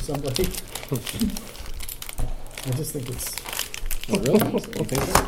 somebody. I just think it's. Oh, really? You think so?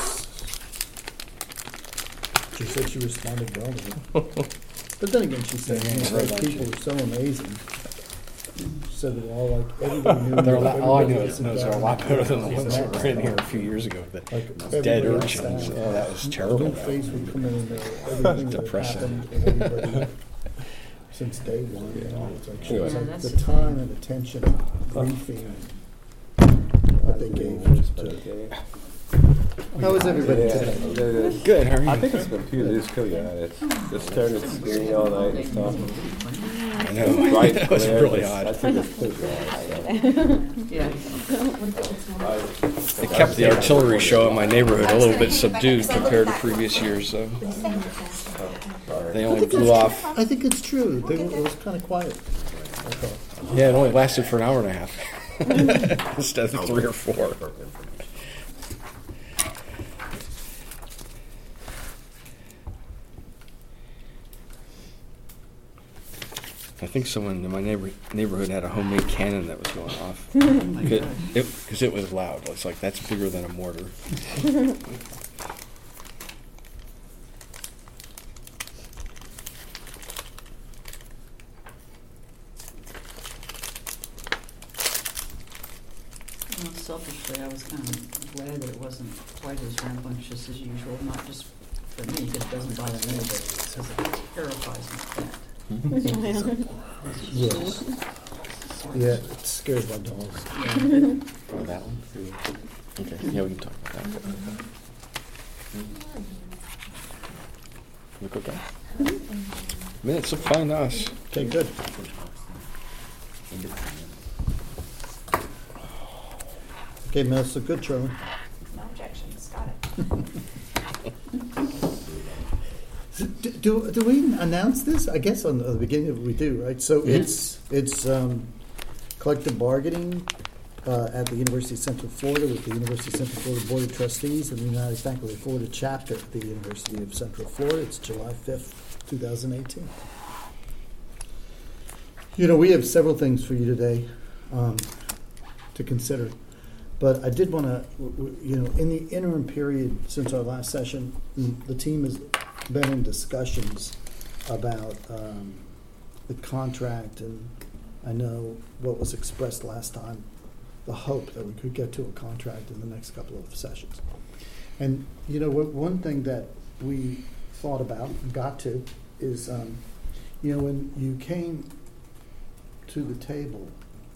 She said she responded well to it. But then again, she said, people are so amazing. She said they're all like, everybody knew. All I know is they're a lot better than the ones that were in here a few years ago. The dead urchins. Oh, that was terrible. No face would come in there, everything that happened, and everybody, since day one, it's like, she was like, the time and attention and briefing that they gave to. How was everybody today? Good, how are you? I think it's been purely just cool, yeah. It's turned its screen all night and stuff. I know. Right, That was really odd. I think it's good, yeah. It kept the artillery show in my neighborhood a little bit subdued compared to previous years, though. They only blew off. I think it's true. It was kind of quiet. Yeah, it only lasted for an hour and a half instead of 3 or 4. I think someone in my neighborhood had a homemade cannon that was going off because it was loud. It's like, that's bigger than a mortar. Selfishly, I was kind of glad that it wasn't quite as rambunctious as usual, not just for me, because it doesn't bother me, but because it terrifies my cat. Yes. Yeah, it scares my dogs. Oh, that one? Okay, yeah, we can talk about that. Look okay. Minutes look fine to us. Okay, good. Okay, minutes look good, Charlie. No objections, got it. Do we announce this? I guess on the beginning of it we do, right? So it's collective bargaining at the University of Central Florida with the University of Central Florida Board of Trustees and the United Faculty of Florida chapter at the University of Central Florida. It's July 5th, 2018. You know, we have several things for you today to consider. But I did want to, in the interim period since our last session, the team has been in discussions about the contract, and I know what was expressed last time, the hope that we could get to a contract in the next couple of sessions. And, one thing that we thought about and got to is, when you came to the table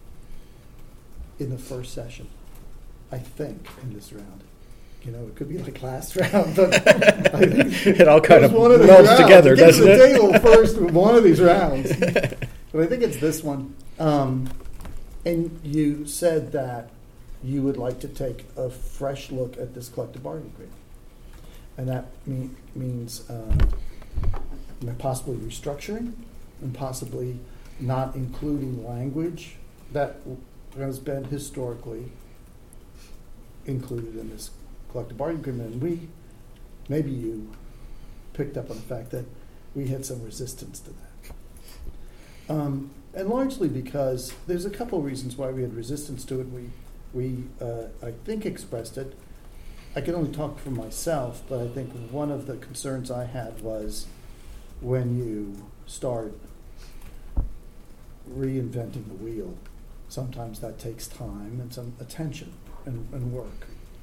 in the first session, I think, in this round. It could be like last round, but I think it all kind of melds together, doesn't it? Get to the table first with one of these rounds. But I think it's this one. And you said that you would like to take a fresh look at this collective bargaining agreement. And that means possibly restructuring and possibly not including language that has been historically included in this collective bargaining agreement. And maybe you picked up on the fact that we had some resistance to that. And largely because there's a couple of reasons why we had resistance to it. We I think, expressed it. I can only talk for myself, but I think one of the concerns I had was when you start reinventing the wheel, sometimes that takes time and some attention and work.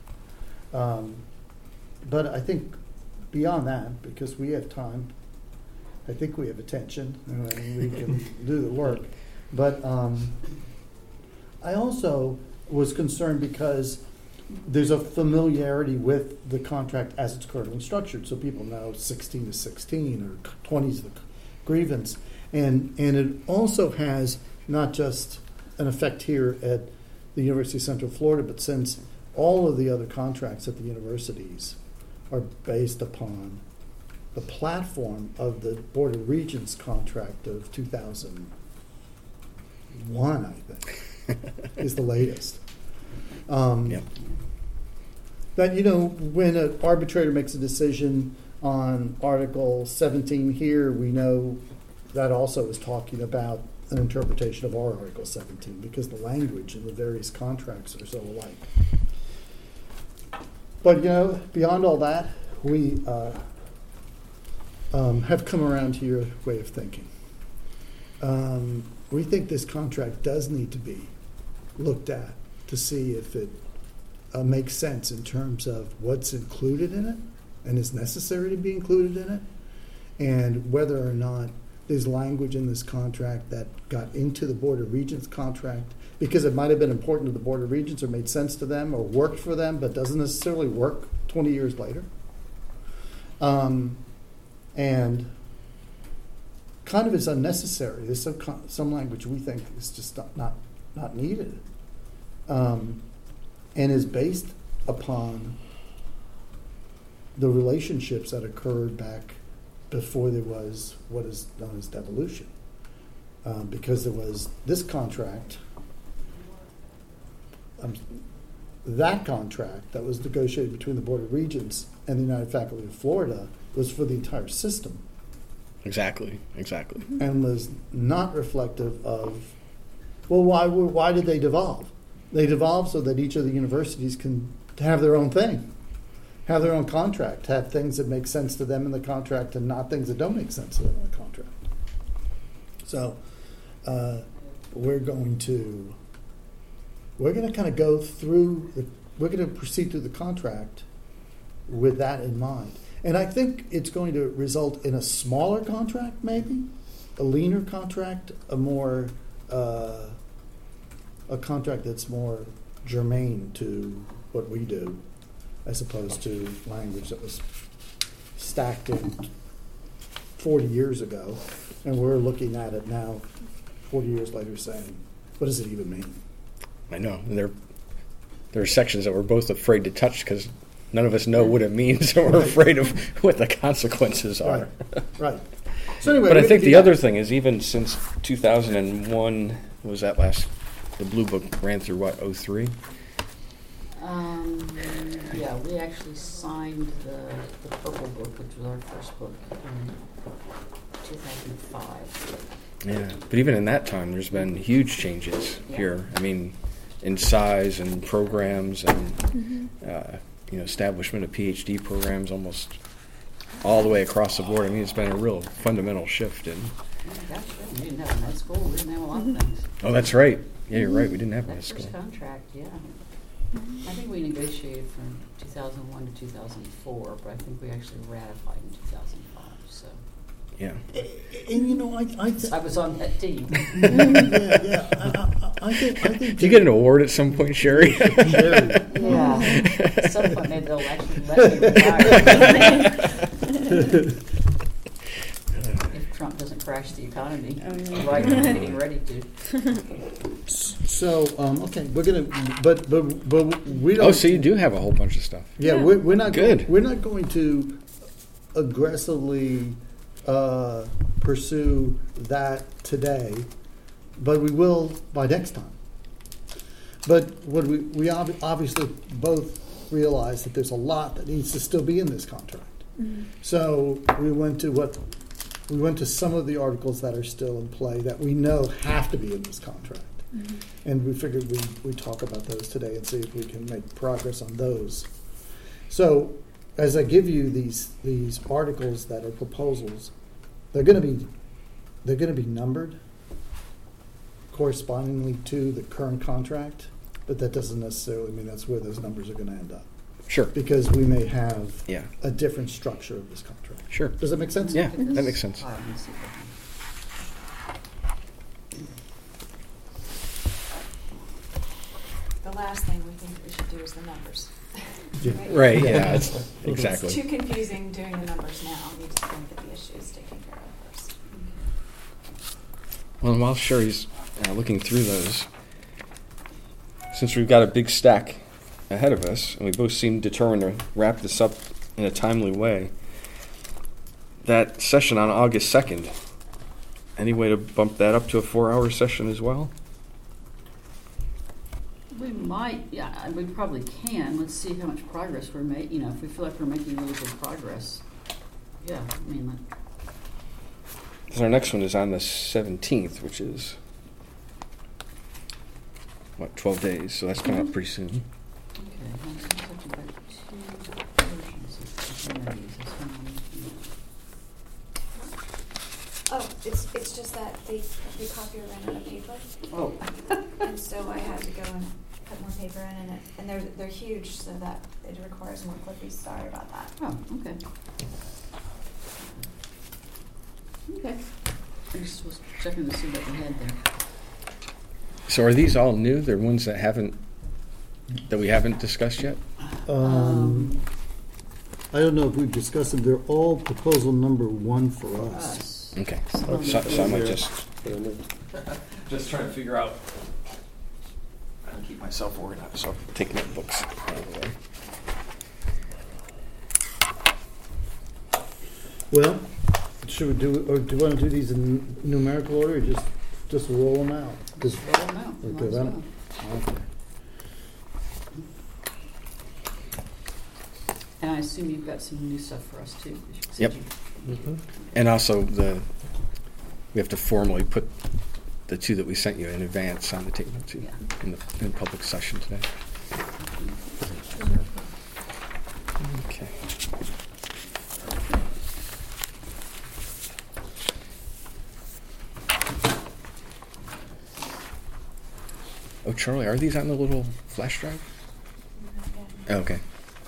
But I think beyond that, because we have time, I think we have attention, and we can do the work. But I also was concerned because there's a familiarity with the contract as it's currently structured, so people know 16 is 16 or 20 is the grievance. And it also has not just an effect here at the University of Central Florida, but since all of the other contracts at the universities are based upon the platform of the Board of Regents contract of 2001, I think, is the latest. Yep. That, when an arbitrator makes a decision on Article 17 here, we know that also is talking about an interpretation of our Article 17, because the language in the various contracts are so alike. But, beyond all that, we have come around to your way of thinking. We think this contract does need to be looked at to see if it makes sense in terms of what's included in it and is necessary to be included in it, and whether or not there's language in this contract that got into the Board of Regents contract because it might have been important to the Board of Regents or made sense to them or worked for them, but doesn't necessarily work 20 years later. And kind of is unnecessary. There's some language we think is just not needed, and is based upon the relationships that occurred back before there was what is known as devolution. Because there was this contract, that contract that was negotiated between the Board of Regents and the United Faculty of Florida was for the entire system. Exactly. And was not reflective of, well, why did they devolve? They devolved so that each of the universities can have their own thing, have their own contract, have things that make sense to them in the contract and not things that don't make sense to them in the contract. So we're going to kind of go through, we're going to proceed through the contract with that in mind. And I think it's going to result in a smaller contract, maybe, a leaner contract, a contract that's more germane to what we do, as opposed to language that was stacked in 40 years ago, and we're looking at it now, 40 years later, saying, what does it even mean? I know. And there are sections that we're both afraid to touch because none of us know what it means, so we're afraid of what the consequences are. Right. So anyway, but I think the other thing is, even since 2001, was that the Blue Book ran through what, 03? Yeah, we actually signed the Purple Book, which was our first book, in 2005. Yeah, but even in that time, there's been huge changes here. I mean, in size and programs and establishment of PhD programs almost all the way across the board. I mean, it's been a real fundamental shift in. Gosh, we didn't have a med school. We didn't have a lot of things. Oh, that's right. Yeah, you're right. We didn't have med school. That first contract, yeah. I think we negotiated from 2001 to 2004, but I think we actually ratified in 2005. So. Yeah. And I was on that team. I think. Did you get an award at some point, Sherry? Yeah. At some point, maybe they'll actually let me retire. If Trump doesn't crash the economy, right? We're getting ready to. So okay, we're gonna, but we don't. Oh, so you do have a whole bunch of stuff. Yeah, we're not good. We're not going to aggressively pursue that today, but we will by next time. But what we obviously both realize that there's a lot that needs to still be in this contract. Mm-hmm. So we went to some of the articles that are still in play that we know have to be in this contract. Mm-hmm. And we figured we'd talk about those today and see if we can make progress on those. So as I give you these articles that are proposals, they're going to be numbered correspondingly to the current contract, but that doesn't necessarily mean that's where those numbers are going to end up. Sure. Because we may have a different structure of this contract. Sure. Does that make sense? Yeah, that makes sense. The last thing we think we should do is the numbers. Yeah. Right, yeah, exactly. It's too confusing doing the numbers now. We just want to get the issues taken care of first. Well, while Sherry's looking through those, since we've got a big stack ahead of us, and we both seem determined to wrap this up in a timely way, that session on August 2nd, any way to bump that up to a 4-hour session as well? We might, we probably can. Let's see how much progress we're making. If we feel like we're making really good progress, Because our next one is on the 17th, which is what, 12 days, so that's coming up pretty soon. Okay, now I'm talking about two versions of amenities. This one I'm looking Oh, it's just that the copier ran out of paper, at. Oh, and so I had to go and put more paper in it, and they're huge, so that it requires more clippies. Sorry about that. oh, okay. Okay. I just was checking to see what we had there. So are these all new? They're ones that we haven't discussed yet? I don't know if we've discussed them. They're all proposal number 1 for us. Us. Okay. Some of So them- I might just trying to figure out how to keep myself organized. So I'm taking up books out of the way. Well, should we do, or do you want to do these in numerical order, or just roll them out? Just roll them out. Okay, Might as then. well. Okay. And I assume you've got some new stuff for us too. 'cause you said Yep. you- And also we have to formally put the 2 that we sent you in advance on the table too, Yeah. in public session today. Okay. Oh, Charlie, are these on the little flash drive? Oh, okay.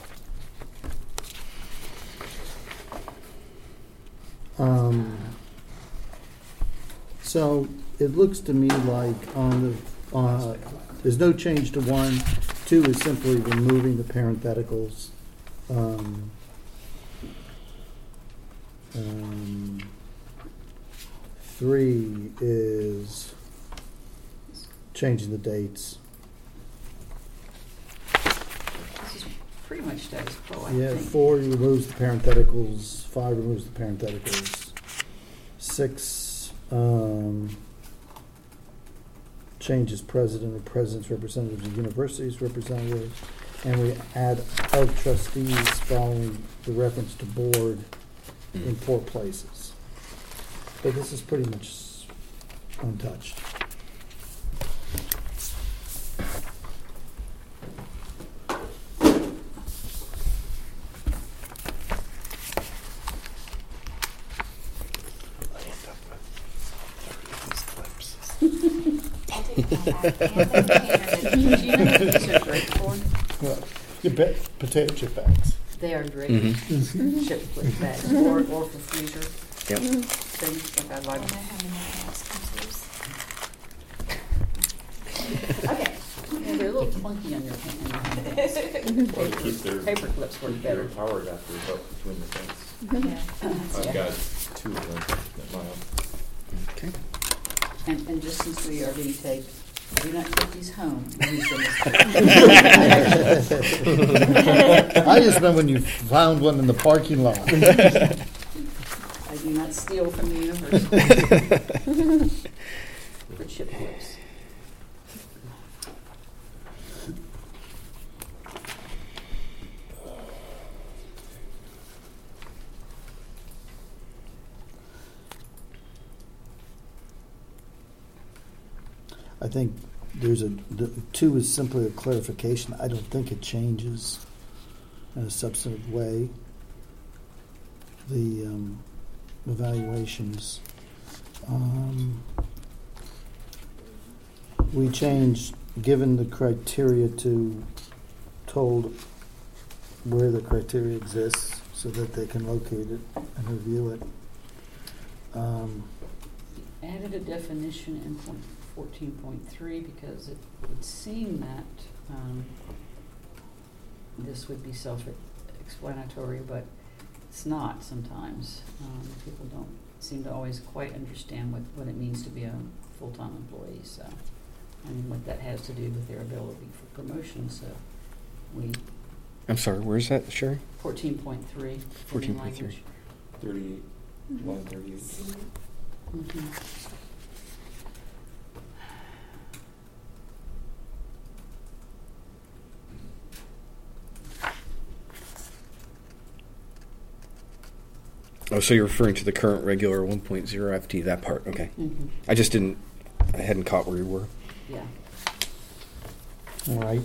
So it looks to me like there's no change to 1. 2 is simply removing the parentheticals. 3 is changing the dates. This is pretty much status quo, I Yeah, think. 4 removes the parentheticals, 5 removes the parentheticals. 6 changes president or president's representatives of universities representatives, and we add of trustees following the reference to board in 4 places. But this is pretty much untouched. I'll take that back. And then Do you know what these are great for? Well, you bet potato chip bags. They are great Mm-hmm. chip flip bags, or for freezer Yep. things, like I I like don't know them. how many else comes Okay. Yeah, they're a little clunky on your hand. Or to keep their, Paper clips work keep their better. power adapters up between the things. Yeah. I've got 2 of them at my house. Okay. And just since we are being taped, do not take these home. Use them as- I just remember when you found one in the parking lot. I do not steal from the university. For chip clips. I think the 2 is simply a clarification. I don't think it changes in a substantive way. The evaluations. We changed, given the criteria, to told where the criteria exists so that they can locate it and review it. Added a definition in 14.3 because it would seem that this would be self-explanatory, but it's not sometimes. People don't seem to always quite understand what it means to be a full-time employee, so, and what that has to do with their ability for promotion, so we, I'm sorry, where's that, Sherry? 14.3. 14.3. 38, 138. Mm-hmm. Oh, so you're referring to the current regular 1.0 FT, that part, okay. Mm-hmm. I hadn't caught where you were. Yeah. All right.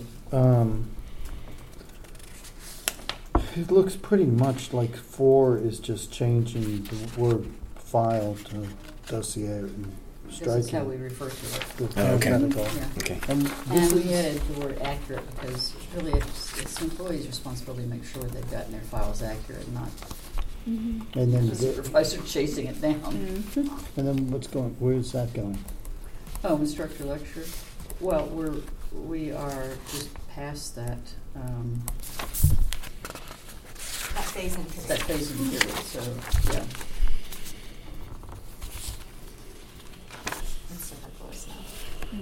It looks pretty much like 4 is just changing the word file to dossier and This is how we striking refer to it. the Oh, okay. parenthetical. Yeah. Okay. And And this we is, added the word accurate because really it's the employee's responsibility to make sure they've gotten their files accurate, not and then the supervisor chasing it down. and then what's going? Where's that going? Oh, instructor lecture. Well, we are just past that, That phase-in period. that phase-in period, so, yeah. It's superfluous now.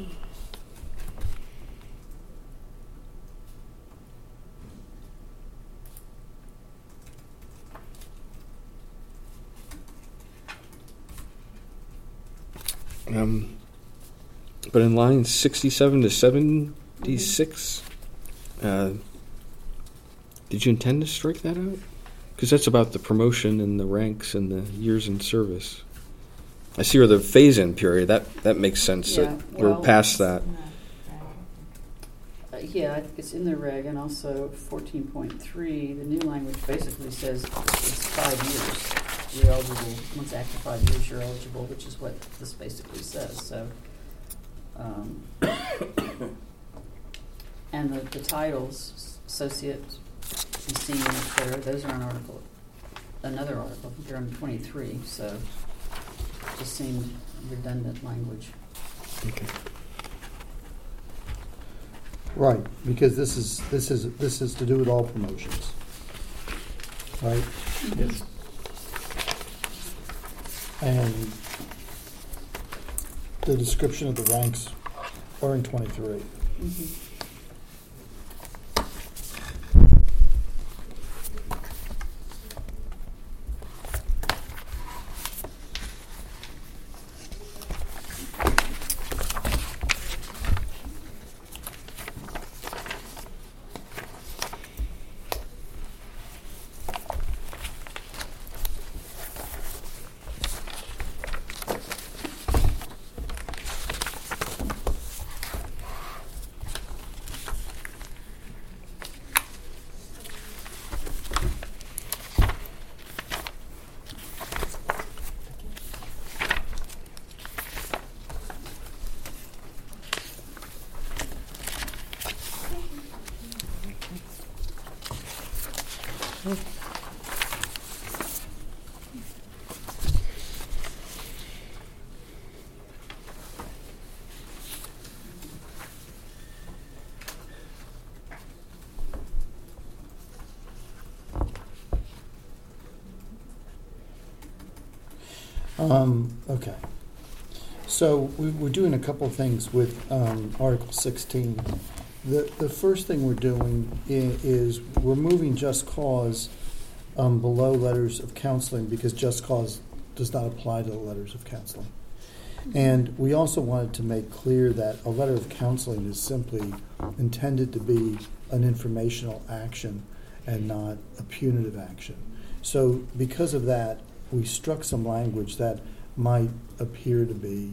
But in lines 67 to 76, did you intend to strike that out? Because that's about the promotion and the ranks and the years in service. I see where the phase-in period, that makes sense. Yeah, That we're well- past that. Yeah, I think it's in the reg, and also 14.3, the new language basically says it's 5 years. You're eligible, once after 5 years, you're eligible, which is what this basically says, so. And the titles, associate and senior, et cetera, those are on another article, I think they're on 23, so just seemed redundant language. Okay. Right, because this is to do with all promotions, right? Yes. And the description of the ranks are in 23. Mhm. Okay. So we're doing a couple of things with Article 16. The first thing we're doing is we're moving just cause below letters of counseling because just cause does not apply to the letters of counseling. And we also wanted to make clear that a letter of counseling is simply intended to be an informational action and not a punitive action. So because of that, we struck some language that might appear to be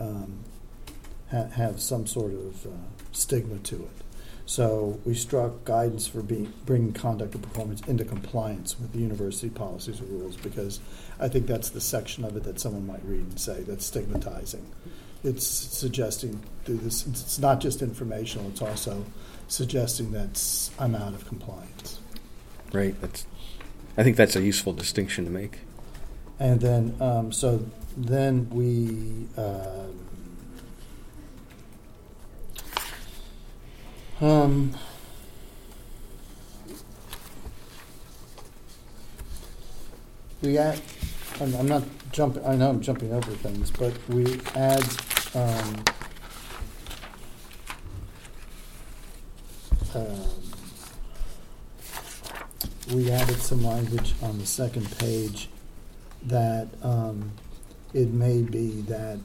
have some sort of stigma to it. So we struck guidance for bringing conduct or performance into compliance with the university policies or rules, because I think that's the section of it that someone might read and say that's stigmatizing. It's suggesting through this. It's not just informational; it's also suggesting that I'm out of compliance. Right. I think that's a useful distinction to make. And then, so then we add. I'm not jumping. I know I'm jumping over things, but we add. We added some language on the second page that it may be that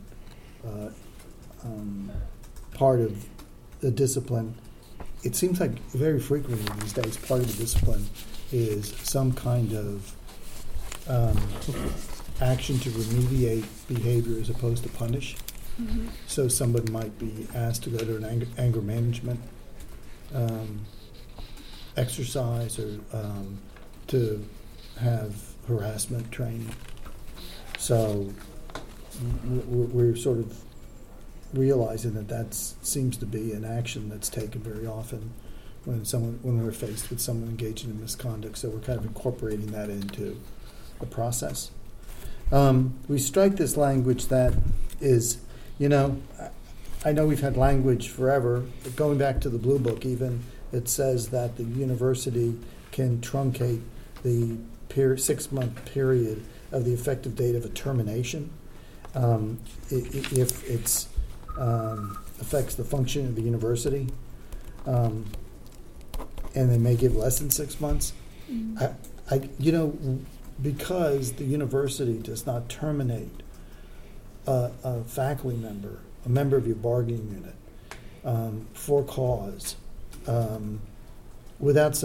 part of the discipline, it seems like very frequently these days, part of the discipline is some kind of action to remediate behavior as opposed to punish. Mm-hmm. So someone might be asked to go to an anger management exercise or to have harassment training. So we're sort of realizing that seems to be an action that's taken very often when we're faced with someone engaging in misconduct. So we're kind of incorporating that into the process. We strike this language that is, I know we've had language forever, but going back to the Blue Book even, it says that the university can truncate the 6-month period of the effective date of a termination if it affects the function of the university, and they may give less than 6 months. Because the university does not terminate a faculty member, a member of your bargaining unit, for cause, without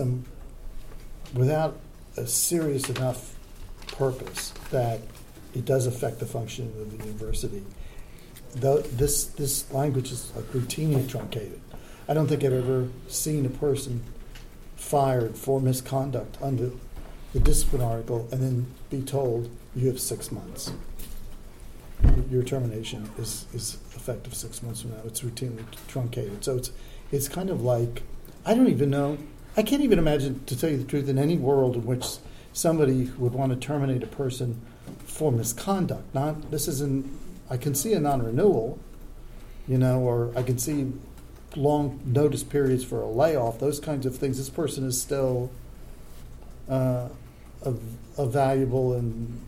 a serious enough purpose that it does affect the function of the university. Though this language is like routinely truncated. I don't think I've ever seen a person fired for misconduct under the discipline article and then be told you have 6 months. Your termination is effective 6 months from now. It's routinely truncated. So it's kind of like, I don't even know. I can't even imagine, to tell you the truth, in any world in which somebody would want to terminate a person for misconduct. I can see a non-renewal, or I can see long notice periods for a layoff, those kinds of things. This person is still a valuable and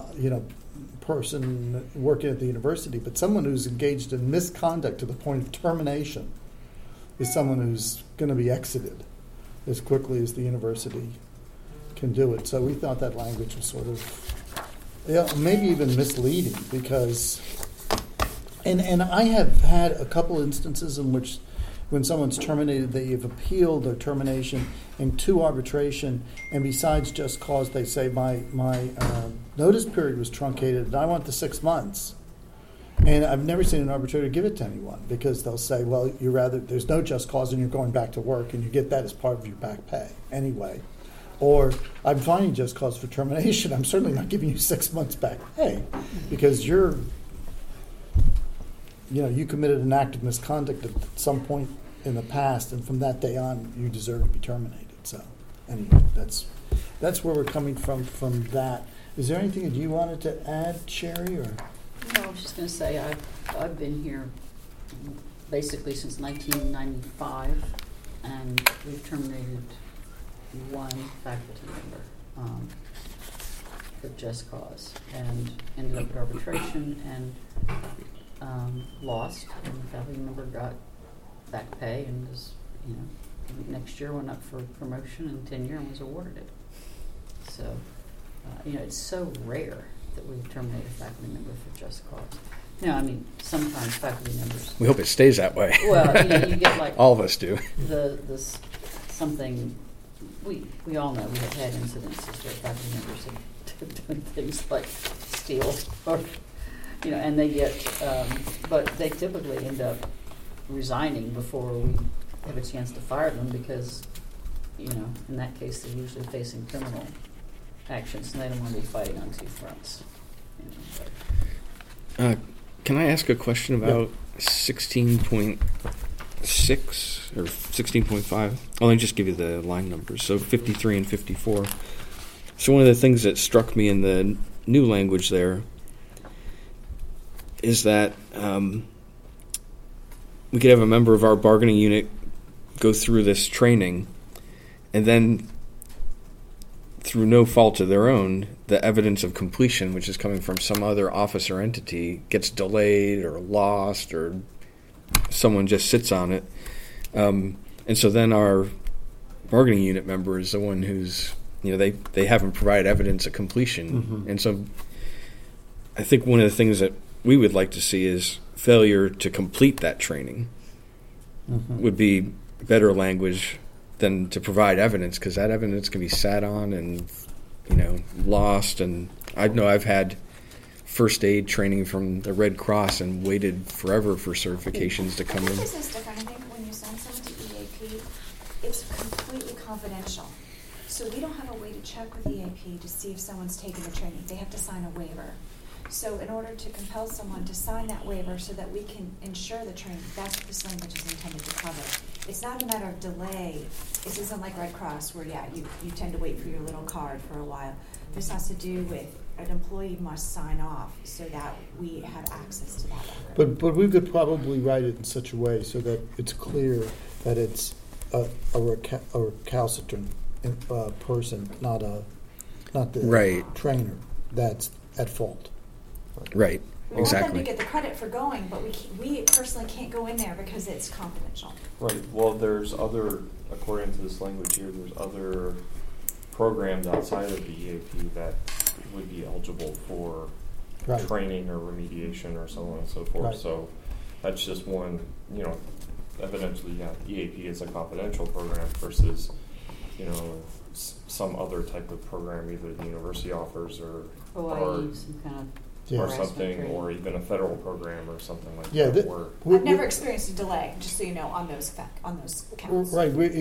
person working at the university, but someone who's engaged in misconduct to the point of termination is someone who's going to be exited as quickly as the university can do it. So we thought that language was sort of maybe even misleading, because and I have had a couple instances in which when someone's terminated, they have appealed their termination into arbitration, and besides just cause, they say my notice period was truncated and I want the 6 months. And I've never seen an arbitrator give it to anyone, because they'll say, well, there's no just cause and you're going back to work, and you get that as part of your back pay anyway. Or I'm finding just cause for termination. I'm certainly not giving you 6 months back pay, because you committed an act of misconduct at some point in the past, and from that day on, you deserve to be terminated. So anyway, that's where we're coming from that. Is there anything that you wanted to add, Sherry, or? No, I was just going to say I've been here basically since 1995, and we've terminated one faculty member for just cause, and ended up at arbitration and lost, and the faculty member got back pay and was, next year went up for promotion and tenure and was awarded it. So, it's so rare that we terminate a faculty member for just cause. Sometimes faculty members. We hope it stays that way. Well, you get like all of us do. Something we all know we have had incidences where faculty members have done things like steal or and they get but they typically end up resigning before we have a chance to fire them, because in that case they're usually facing criminal actions and they don't want to be fighting on two fronts. Can I ask a question about 16.6 or 16.5? I'll only just give you the line numbers. So 53 and 54. So one of the things that struck me in the new language there is that we could have a member of our bargaining unit go through this training, and then through no fault of their own, the evidence of completion, which is coming from some other office or entity, gets delayed or lost, or someone just sits on it. And so then our bargaining unit member is the one who's, they haven't provided evidence of completion. Mm-hmm. And so I think one of the things that we would like to see is failure to complete that training would be better language than to provide evidence, because that evidence can be sat on and lost. And I know I've had first aid training from the Red Cross and waited forever for certifications to come in. Is this different? I think when you send someone to EAP, EAP, it's completely confidential. So we don't have a way to check with EAP to see if someone's taken the training. They have to sign a waiver. So in order to compel someone to sign that waiver so that we can ensure the training, that's what this language is intended to cover. It's not a matter of delay. This isn't like Red Cross where, you tend to wait for your little card for a while. This has to do with an employee must sign off so that we have access to that record. But we could probably write it in such a way so that it's clear that it's a recalcitrant person, not the Right. trainer that's at fault. Right. We want them Exactly. to get the credit for going, but we personally can't go in there because it's confidential. Right, well, there's other, according to this language here, there's other programs outside of the EAP that would be eligible for Right. training or remediation or so on and so forth. Right. So that's just one, evidently, EAP is a confidential program versus, some other type of program either the university offers or Hawaii, some kind of Yeah. or harassment something, training. or even a federal program or something like Yeah, that. Where I've never experienced a delay, just so you know, on those counts. Right, we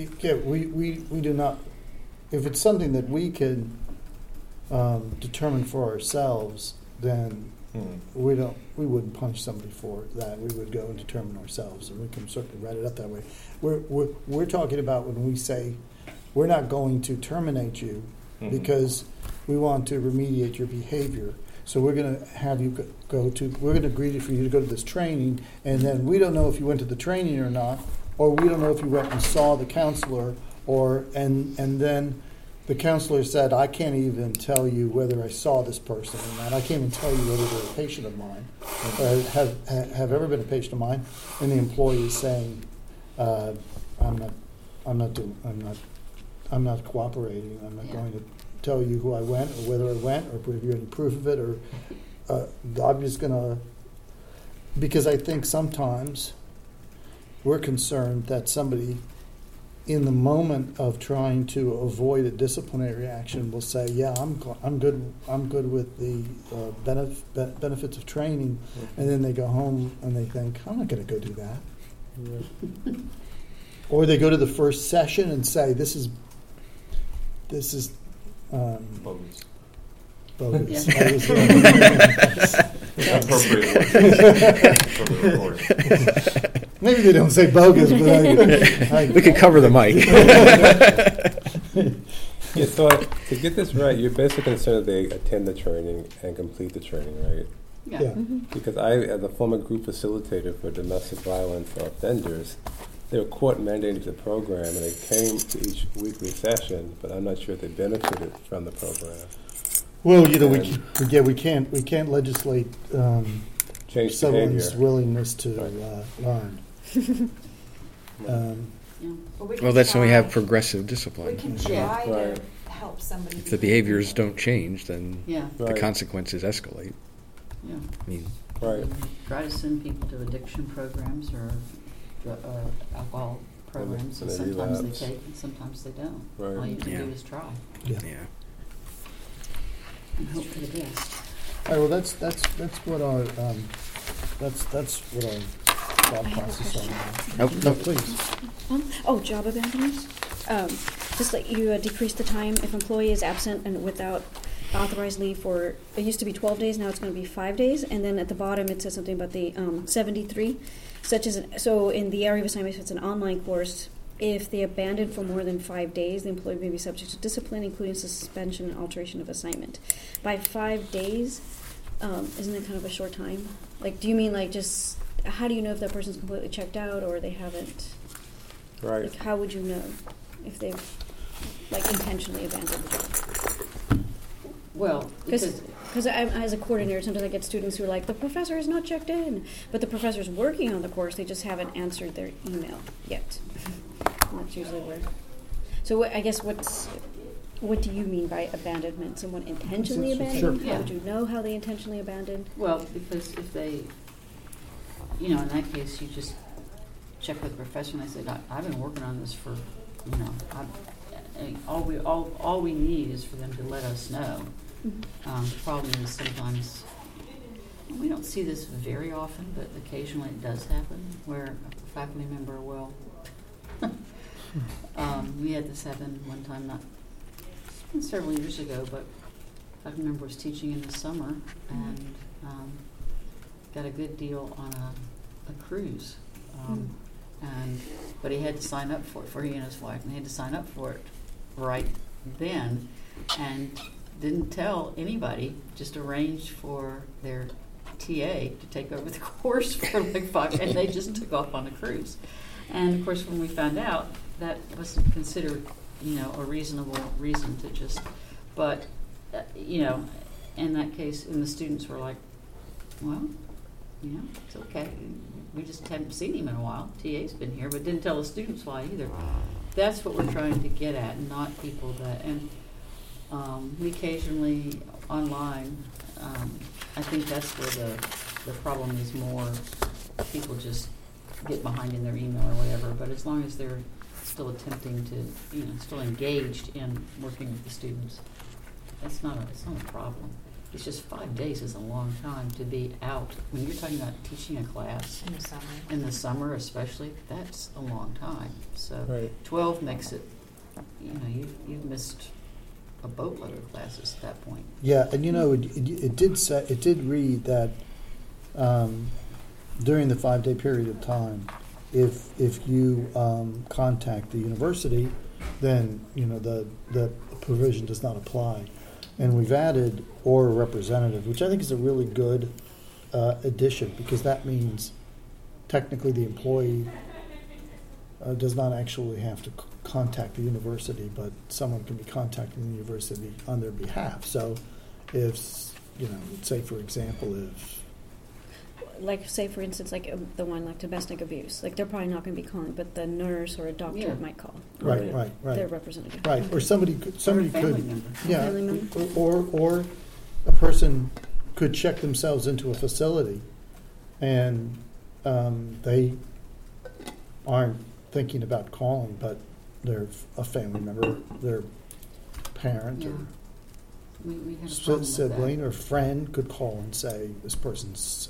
do not, if it's something that we can determine for ourselves, then we wouldn't punish somebody for that. We would go and determine ourselves, and we can certainly write it up that way. We're talking about when we say we're not going to terminate you because we want to remediate your behavior. So we're going to have you we're going to agree for you to go to this training, and then we don't know if you went to the training or not, or we don't know if you went and saw the counselor, and then the counselor said, I can't even tell you whether I saw this person or not. I can't even tell you whether they're a patient of mine, or have ever been a patient of mine. And the employee is saying, I'm not cooperating. I'm not going to tell you who I went or whether I went or give you any proof of it, or I'm just going to, because I think sometimes we're concerned that somebody in the moment of trying to avoid a disciplinary action will say, yeah, I'm good with the benefits of training, and then they go home and they think, I'm not going to go do that. Yeah. Or they go to the first session and say, this is bogus. bogus. Appropriate word for the report. Maybe they don't say bogus, but We could cover the mic. Yeah, so to get this right, you're basically concerned that they attend the training and complete the training, right? yeah. Because I, as a former group facilitator for domestic violence offenders, they were court mandated the program, and they came to each weekly session, but I'm not sure if they benefited from the program. Well, we can't legislate Change someone's behavior. willingness to Right. learn. Yeah. But Well, that's when we have try- progressive We discipline. can Yeah. try to Right. help somebody. If the behaviors don't change, then Yeah, the Right. consequences escalate. yeah. I mean, Right. Try to send people to addiction programs or alcohol programs, and And they sometimes relapse. they take and sometimes they don't. Right. All you can Yeah. do is try Yeah. yeah. and hope for the best. All right. Well, that's what our that's what our thought I have a process question. on. No, Please. Job abandonments. Just like you decrease the time if employee is absent and without authorized leave for, it used to be 12 days, now it's going to be 5 days. And then at the bottom it says something about the 73, such as, so in the area of assignment, if it's an online course, if they abandon for more than 5 days, the employee may be subject to discipline, including suspension and alteration of assignment. By 5 days, isn't that kind of a short time? Like, do you mean like just, how do you know if that person's completely checked out or they haven't? Right. Like, how would you know if they've, like, intentionally abandoned the job? Well, because Because as a coordinator, sometimes I get students who are like, the professor is not checked in, but the professor's working on the course, they just haven't answered their email yet. And that's usually where. So I guess what do you mean by abandonment? Someone intentionally Sure. abandoned? Yeah. How would you know how they intentionally abandoned? well, because if they, in that case, you just check with the professor and they say, I've been working on this for, all we need is for them to let us know. The problem is sometimes, we don't see this very often, but occasionally it does happen, where a faculty member will We had this happen one time, not it's been several years ago, but I remember was teaching in the summer and got a good deal on a cruise. But he had to sign up for he and his wife, and he had to sign up for it right then, and didn't tell anybody. Just arranged for their TA to take over the course for like 5, and they just took off on a cruise. And of course, when we found out, that wasn't considered, a reasonable reason to just. But in that case, and the students were like, well, it's okay. We just haven't seen him in a while. TA's been here, but didn't tell the students why either. That's what we're trying to get at, not people that. And we occasionally online. I think that's where the problem is more. People just get behind in their email or whatever. But as long as they're still attempting to, still engaged in working with the students, it's not a problem. It's just 5 days is a long time to be out. When you're talking about teaching a class in the summer especially, that's a long time. So Right. 12 makes it, you've missed a boatload of classes at that point. Yeah, and it did read that during the 5-day period of time, if you contact the university, then the provision does not apply. And we've added or a representative, which I think is a really good addition, because that means technically the employee does not actually have to contact the university, but someone can be contacting the university on their behalf. So if, say for example, Say for instance, the one like domestic abuse, they're probably not going to be calling, but the nurse or a doctor might call. Right. Their representative. Right, or somebody Or a family could, member. yeah, Family member. or a person could check themselves into a facility, and they aren't thinking about calling, but they're a family member, their parent Yeah. or We had a problem with sibling that. or friend could call and say this person's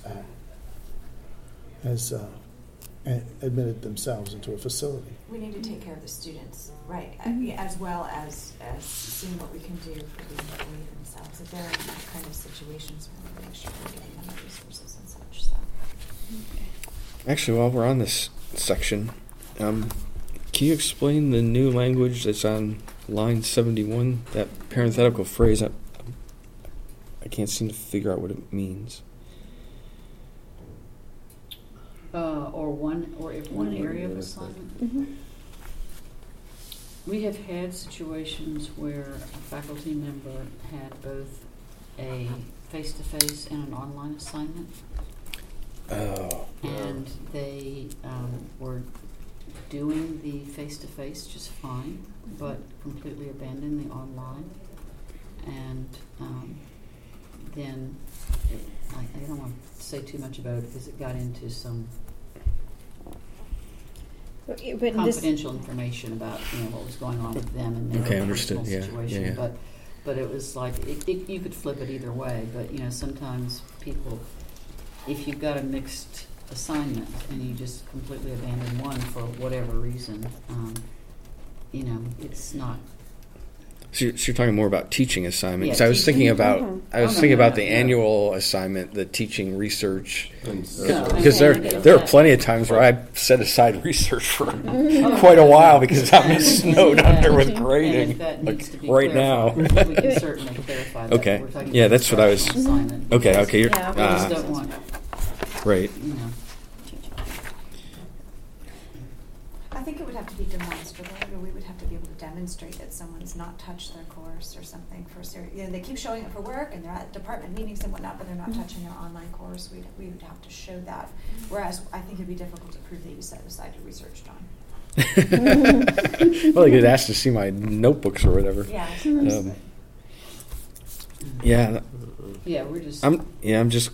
has admitted themselves into a facility. We need to take care of the students, right, as well as seeing what we can do for the employee themselves. If they're in that kind of situations, we want to make sure we're giving them the resources and such, so. Actually, while we're on this section, can you explain the new language that's on line 71, that parenthetical phrase? I can't seem to figure out what it means. Or if one area of assignment. Mm-hmm. We have had situations where a faculty member had both a face-to-face and an online assignment, Oh. and they were doing the face-to-face just fine, but completely abandoned the online. And then I don't want to say too much about it because it got into some But in this, confidential information about what was going on with them and their Okay, personal understood. Yeah, situation. yeah. But it was like you could flip it either way. But sometimes people, if you've got a mixed assignment and you just completely abandon one for whatever reason, it's not. So you're talking more about teaching assignments. Yeah, I was thinking teaching. about Mhm. the No. annual assignment, the teaching research, No, because I there are plenty of times where I set aside research for quite a while because I'm snowed under with And if grading, that like needs to be right now. clarified, we can certainly clarify that. Okay. We're talking Yeah, about that's what I was- professional assignment, Okay, because okay, you're, Yeah, we just ah, don't want, right. I think it would have to be demonstrable, or we would have to be able to demonstrate that someone's not touched their course or something for serious. They keep showing up for work and they're at department meetings and whatnot, but they're not touching their online course. We would have to show that. Whereas I think it'd be difficult to prove that you set aside your research time. Well, they get asked to see my notebooks or whatever. Yeah. Yeah, yeah, we're just. I'm just.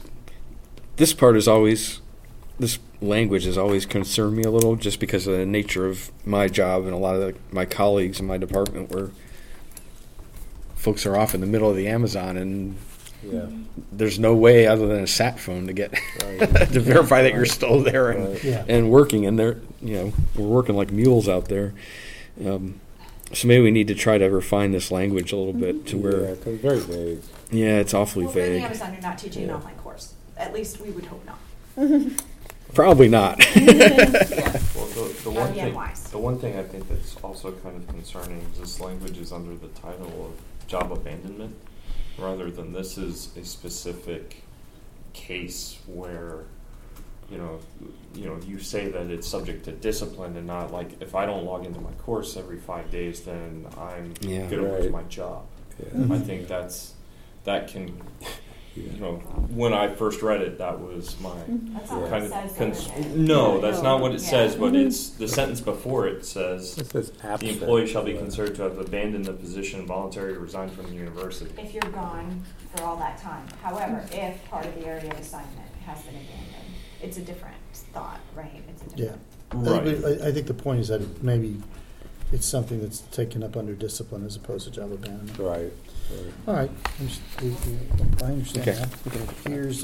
This language has always concerned me a little, just because of the nature of my job and a lot of my colleagues in my department, where folks are off in the middle of the Amazon and Yeah. there's no way other than a sat phone to get Right. to verify that you're still there and Right. Yeah. and working. And we're working like mules out there. So maybe we need to try to refine this language a little bit to Yeah, where, 'cause it's very vague. yeah, it's awfully Well, for the vague. Amazon, you're not teaching an Yeah. online course. At least we would hope not. Probably not. Well, the one Again, thing, wise. the one thing I think that's also kind of concerning is this language is under the title of job abandonment, rather than this is a specific case where, you know, you say that it's subject to discipline and not like, if I don't log into my course every 5 days, then I'm Yeah. gonna lose Right. my job. Yeah. I think that can, Yeah. you know, when I first read it, that was my That's not Yeah. what kind it of says. no, that's not what it Yeah. says, but it's the sentence before it says It says the absent. employee shall be considered to have abandoned the position, voluntarily resigned from the university. If you're gone for all that time. However, if part of the area of assignment has been abandoned, it's a different thought, right? It's a Yeah. different. I think the point is that maybe it's something that's taken up under discipline as opposed to job abandonment. Right. Right. All right, I understand Okay. that. Here's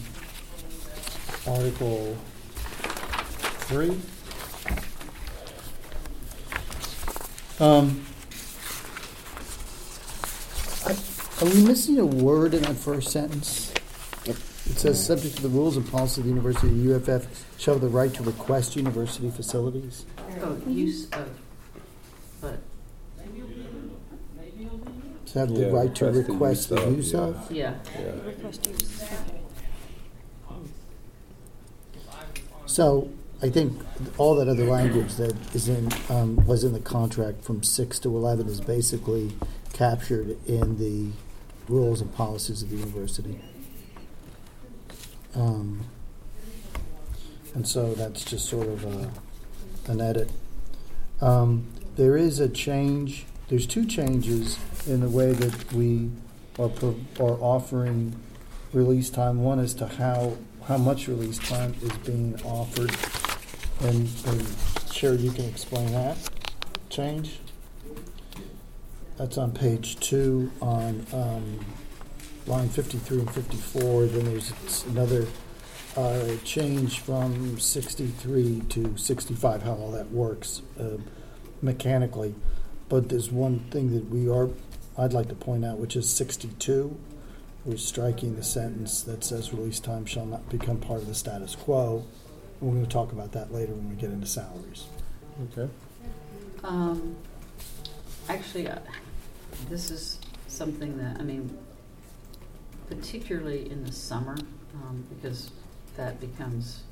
Article 3. Are we missing a word in that first sentence? It says, subject to the rules and policy of the University, the UFF shall have the right to request university facilities. Oh, use of, but, To have the Yeah, right to request the request use the of, use of? yeah. Yeah. Request use. So I think all that other language that is in was in the contract from 6 to 11 is basically captured in the rules and policies of the university. And so that's just sort of an edit. There is a change. There's two changes in the way that we are offering release time. One is to how much release time is being offered. And Sherry, you can explain that change. That's on page 2 on line 53 and 54. Then there's another change from 63 to 65, how all that works mechanically. But there's one thing that I'd like to point out, which is 62. We're striking the sentence that says release time shall not become part of the status quo. We're going to talk about that later when we get into salaries. Okay. Actually, this is something that, particularly in the summer, because that becomes,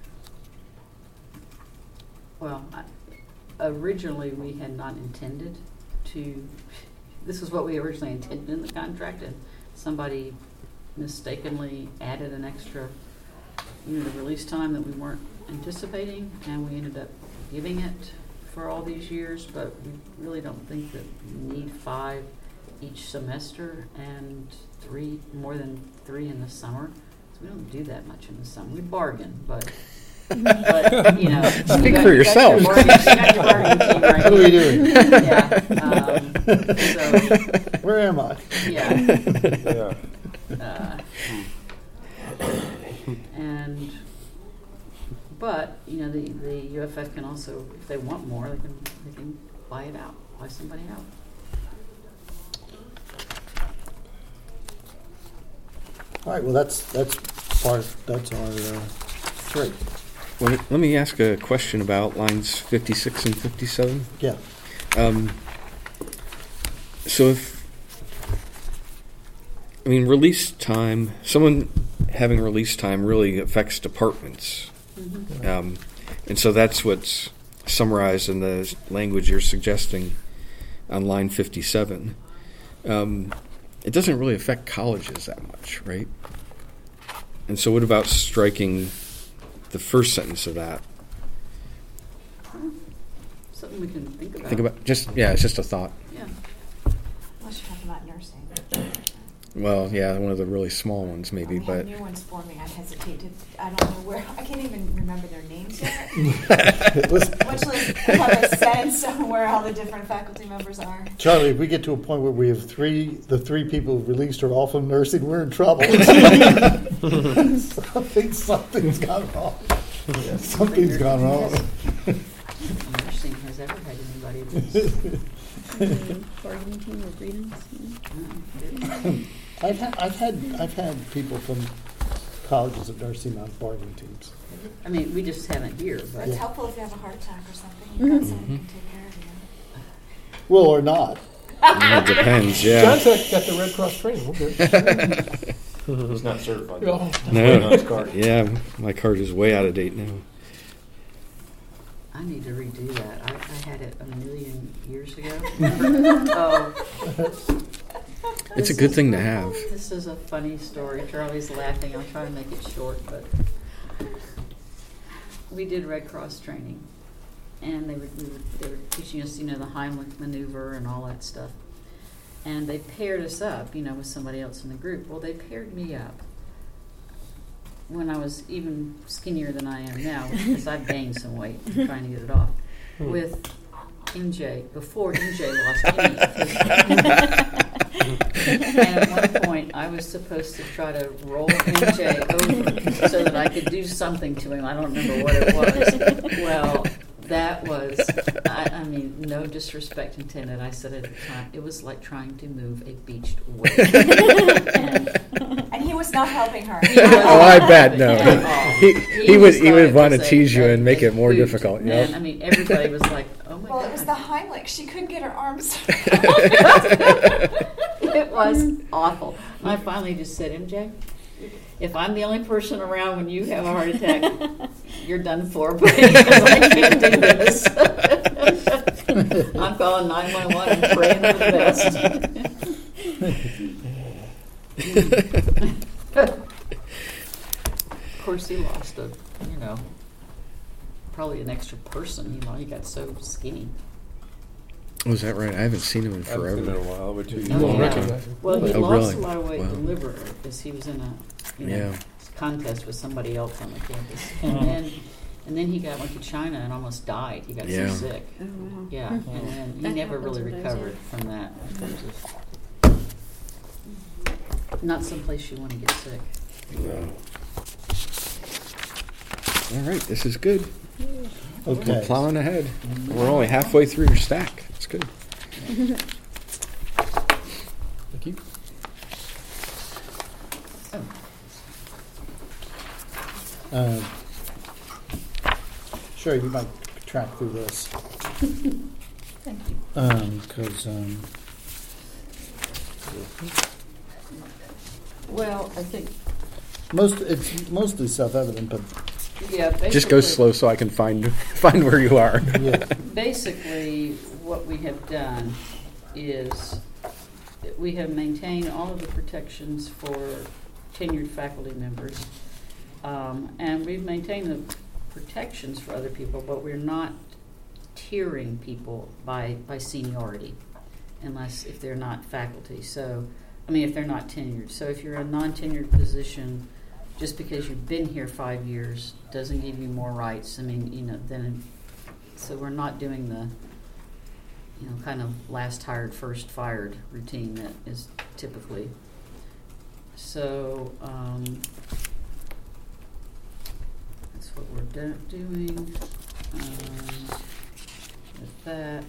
originally we had not intended to, this is what we originally intended in the contract, and somebody mistakenly added an extra unit of release time that we weren't anticipating, and we ended up giving it for all these years, but we really don't think that we need 5 each semester and more than 3 in the summer. So we don't do that much in the summer. We bargain, but you know. Speak for yourself. You got your bargaining team right What are we here. doing? Yeah. Where am I? Yeah. Yeah. But the UFF can also, if they want more, they can buy it out, buy somebody out. All right. Well, that's our 3. Well, let me ask a question about lines 56 and 57. Yeah. So release time, someone having release time really affects departments. Mm-hmm. And so that's what's summarized in the language you're suggesting on line 57. It doesn't really affect colleges that much, right? And so what about striking the first sentence of that? Something we can think about. It's just a thought. Yeah. Unless you're talking about nursing. Well, yeah, one of the really small ones maybe, We but have new ones forming. I hesitate to. I don't know where. I can't even remember their names yet. Much less have a sense of where all the different faculty members are. Charlie, if we get to a point where we have the 3 people released are all from nursing, we're in trouble. Something's gone wrong. Something's gone wrong. Nursing has ever had anybody that's, Bargaining team or grievance. I've had people from colleges that are seen on bargaining teams. I mean, we just haven't here, but. It's helpful if you have a heart attack or something, you've got someone who can take care of you. Well, or not. It depends, yeah. John's got the Red Cross training. We're good. He's not certified. Oh, No. nice card. Yeah, my card is way out of date now. I need to redo that. I had it a million years ago. Oh. It's a good thing to have. This is a funny story. Charlie's laughing. I'll try to make it short, but we did Red Cross training, and they were teaching us, the Heimlich maneuver and all that stuff. And they paired us up, with somebody else in the group. Well, they paired me up when I was even skinnier than I am now, because I've gained some weight. I'm trying to get it off. With MJ, before MJ lost any of his weight. And at one point, I was supposed to try to roll MJ over so that I could do something to him. I don't remember what it was. Well, that was, I mean, no disrespect intended. I said at the time, it was like trying to move a beached wave. And he was not helping her. Oh, I bet, no. He just would thought want it to was tease you and make a it more boot. difficult. And, Yep. I mean, everybody was like, oh my Well, God. it was the Heimlich. She couldn't get her arms. It was awful. I finally just said, MJ, if I'm the only person around when you have a heart attack, you're done for, buddy, because I can't do this. I'm calling 911 and praying for the best. Of course, he lost probably an extra person. He got so skinny. Was that right? I haven't seen him in I haven't seen it in forever. a while, over 2 years. You won't Yeah. recognize him. Well, he Oh, lost really? a lot of weight Wow. deliberately because he was in a Yeah. contest with somebody else on the campus, and then he went to China and almost died. He got Yeah. so sick. Oh, wow. Yeah, and then he That never happens really sometimes, recovered yeah. from that. In terms of not someplace you want to get sick. No. All right, this is good. We're Okay. plowing ahead. We're only halfway through your stack. It's good. Thank you. Sure, you might track through this. Thank you. Because Well, I think it's mostly self-evident, but Just go slow so I can find where you are. yeah. Basically, what we have done is we have maintained all of the protections for tenured faculty members. And we've maintained the protections for other people, but we're not tiering people by seniority, if they're not faculty. So, if they're not tenured. So if you're a non-tenured position, just because you've been here 5 years doesn't give you more rights. So we're not doing the, kind of last hired, first fired routine that is typically. So that's what we're doing with that.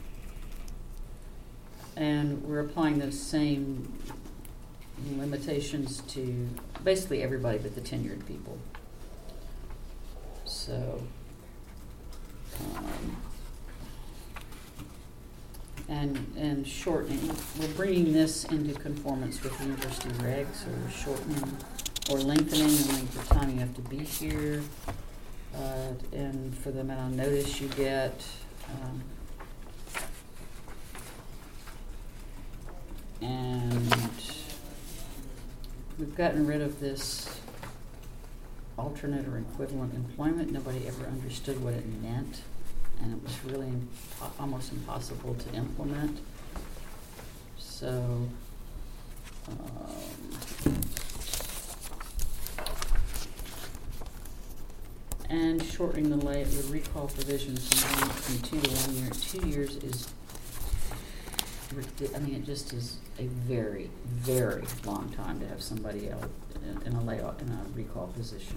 And we're applying those same limitations to basically everybody but the tenured people. So, and shortening, we're bringing this into conformance with university regs, so we're shortening or lengthening the length of time you have to be here, and for the amount of notice you get. And we've gotten rid of this alternate or equivalent employment. Nobody ever understood what it meant, and it was really almost impossible to implement. So, and shortening the recall provisions from 2 to 1 year. 2 years is, it just is a very, very long time to have somebody out in a layoff, in a recall position.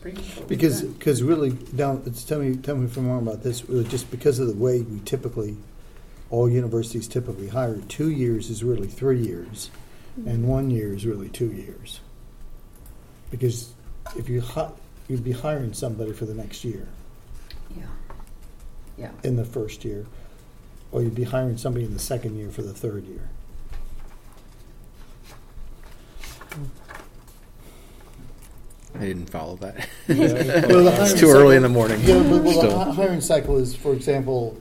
Because really, now, tell me if I'm wrong about this, really just because of the way we typically, all universities typically hire, 2 years is really 3 years, and 1 year is really 2 years. Because if you'd be hiring somebody for the next year Yeah. in the first year, or you'd be hiring somebody in the second year for the third year. I didn't follow that. Well, the It's hiring too early in the cycle- morning. Yeah, but well, Still. the hiring cycle is, for example,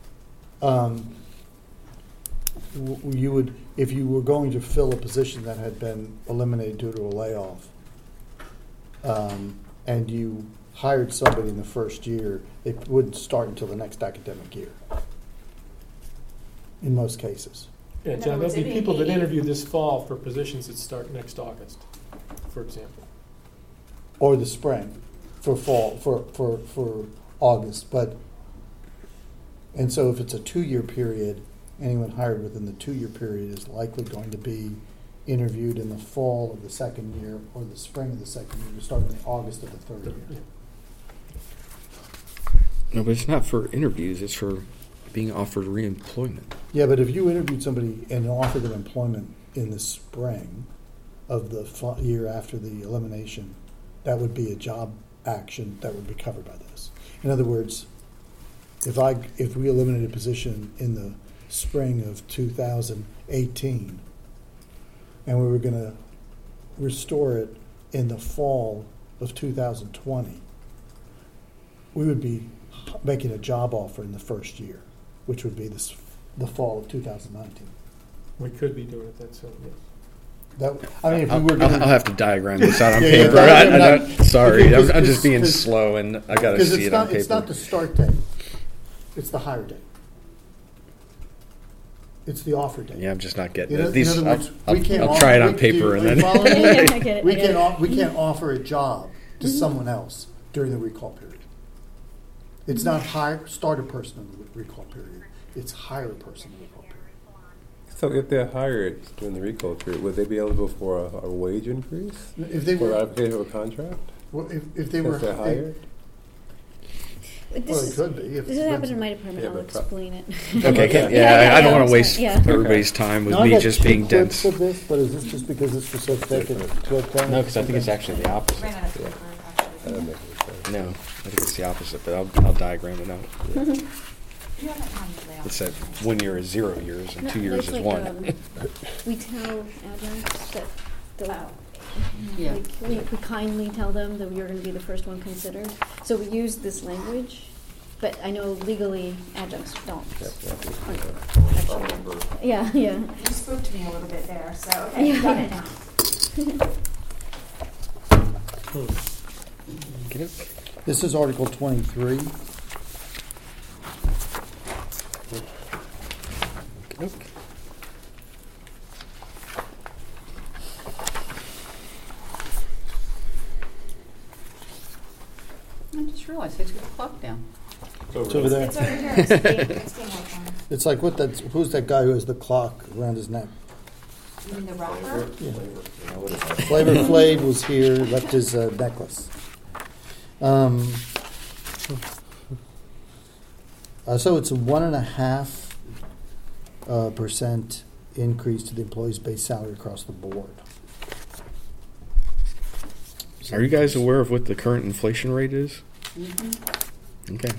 you would, if you were going to fill a position that had been eliminated due to a layoff, and you hired somebody in the first year, it wouldn't start until the next academic year. In most cases. Yeah, In John, other words, there'll be it- people that interview this fall for positions that start next August, for example. Or the spring, for fall, for August, and so if it's a 2-year period, anyone hired within the 2-year period is likely going to be interviewed in the fall of the second year or the spring of the second year, starting in August of the third year. No, but it's not for interviews. It's for being offered reemployment. Yeah, but if you interviewed somebody and offered them employment in the spring of the year after the elimination, that would be a job action that would be covered by this. In other words, if we eliminated a position in the spring of 2018 and we were going to restore it in the fall of 2020, we would be making a job offer in the first year, which would be the fall of 2019. We could be doing it that soon, yes. If we were going I'll have to diagram this out on Yeah, yeah, paper. but Sorry, because- I'm just being because- slow, and I got to because see it on paper. it's not the start date, it's the hire date. It's the offer date. Yeah, I'm just not getting In it. These, other words, we can't I'll offer- try it on we- paper are and you then. following me? I get it. We can't offer a job to someone else during the recall period. It's not start a person in the recall period. It's hire a person in the recall period. So if they're hired during the recall period, would they be eligible for a wage increase? If they For were, application of a contract? well, if they were If they're hired? well, it could be. If This it's has happened in been- my department. Yeah, I'll but pro- explain it. Okay, Yeah, I don't want yeah, to waste yeah. everybody's time with Now, I me got just 2 being clips dense. of this, but is this just because it's for so thick and clipped down? No, because I think it's actually the opposite. Ran out of paper, That actually. doesn't make any sense. No, I think it's the opposite, but I'll diagram it out. You haven't had any layoffs. It's that 1 year is 0 years and No, 2 years it's is like, 1. we tell adjuncts that Yeah. we kindly tell them that you're going to be the first one considered. So we use this language, but I know legally adjuncts don't. I remember Yeah. You spoke to me a little bit there, so, okay, Yeah. got it now. Get it? This is Article 23. Nope. I just realized I took the clock down. it's It's over there. It's over here, it's being worked on. It's like who's that guy who has the clock around his neck? You mean the rapper? Yeah. What is that? Flavor Flav was here, left his necklace. So it's a 1.5% increase to the employee's base salary across the board. Are you guys aware of what the current inflation rate is? Mm-hmm. Okay.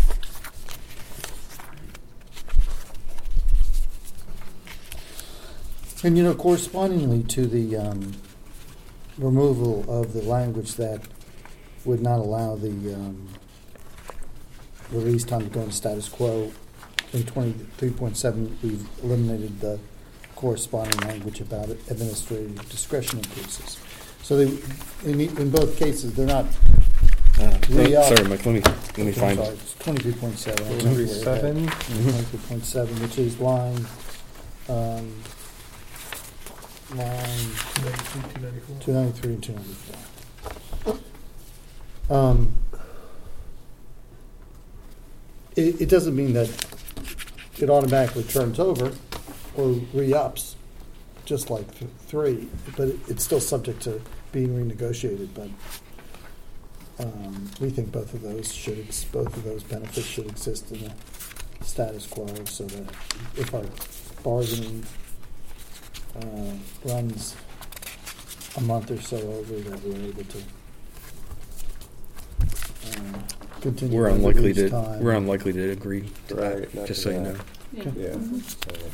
And correspondingly to the removal of the language that would not allow the release time to go into status quo, in 23.7 we've eliminated the corresponding language about it, administrative discretion increases. So in both cases, they're not. Sorry, Mike. Let me find Sorry, it. it's 23.7. 23.7. 23.7, which is line 293 and 294. It doesn't mean that it automatically turns over or re-ups, just like 3, but it's still subject to being renegotiated. But We think both of those benefits should exist in the status quo, so that if our bargaining runs a month or so over, that we're able to continue. We're to unlikely reduce to time. we're unlikely to agree to Right, that. not Just to so you that. know. Yeah. Okay. Yeah. Mhm.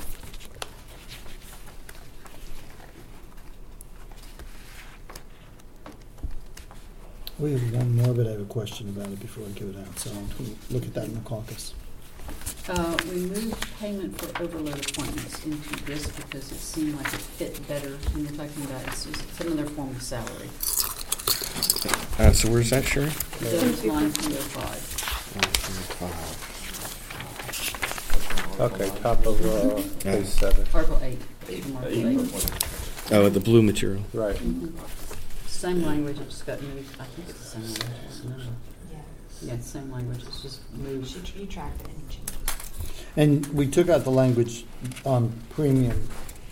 We have one more, but I have a question about it before I give it out, so we'll look at that in the caucus. We moved payment for overload appointments into this because it seemed like it fit better, and you're talking about it's just some of their form of salary. So where's that, Sherry? Those line 305. Okay, top of page 7. Article 8. From Article 8. Oh, the blue material. Right. Mhm. Same language, it just got moved. I think it's the same language. Isn't it? Yeah, it's the same language, it's just moved. You tracked it and changed. And we took out the language on premium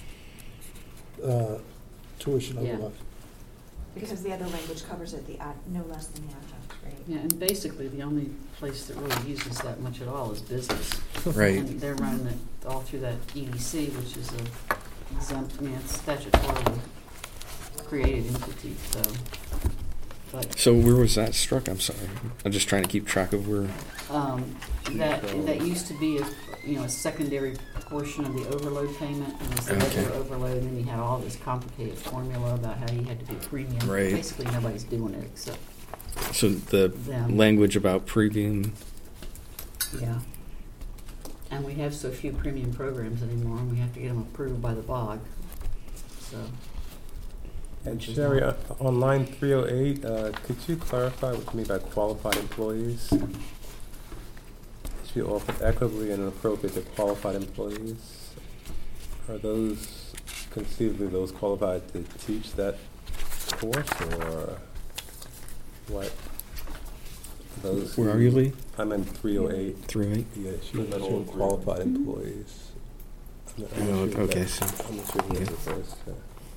tuition Yeah. overload. Because the other language covers it, no less than the adjunct, right? Yeah, and basically, the only place that really uses that much at all is business. Right. And they're running it all through that EDC, which is a exempt, it's statutorily created entity, so. But, So where was that struck? I'm sorry. I'm just trying to keep track of where. that used to be a secondary portion of the overload payment, and it's the Okay. regular overload, and then you had all this complicated formula about how you had to be premium. Right. Basically, nobody's doing it except So the them. language about premium. Yeah. And we have so few premium programs anymore, and we have to get them approved by the BOG, so. And which is Sherry, not- on line 308, could you clarify what you mean by qualified employees? Should be offered equitably and appropriate to qualified employees. Are those conceivably those qualified to teach that course, or what? Those Where who- are you, Lee? I'm in 308. 308. Yeah, The middle of qualified employees. I'm not sure okay, that- so. I'm not sure who that yeah. refers to.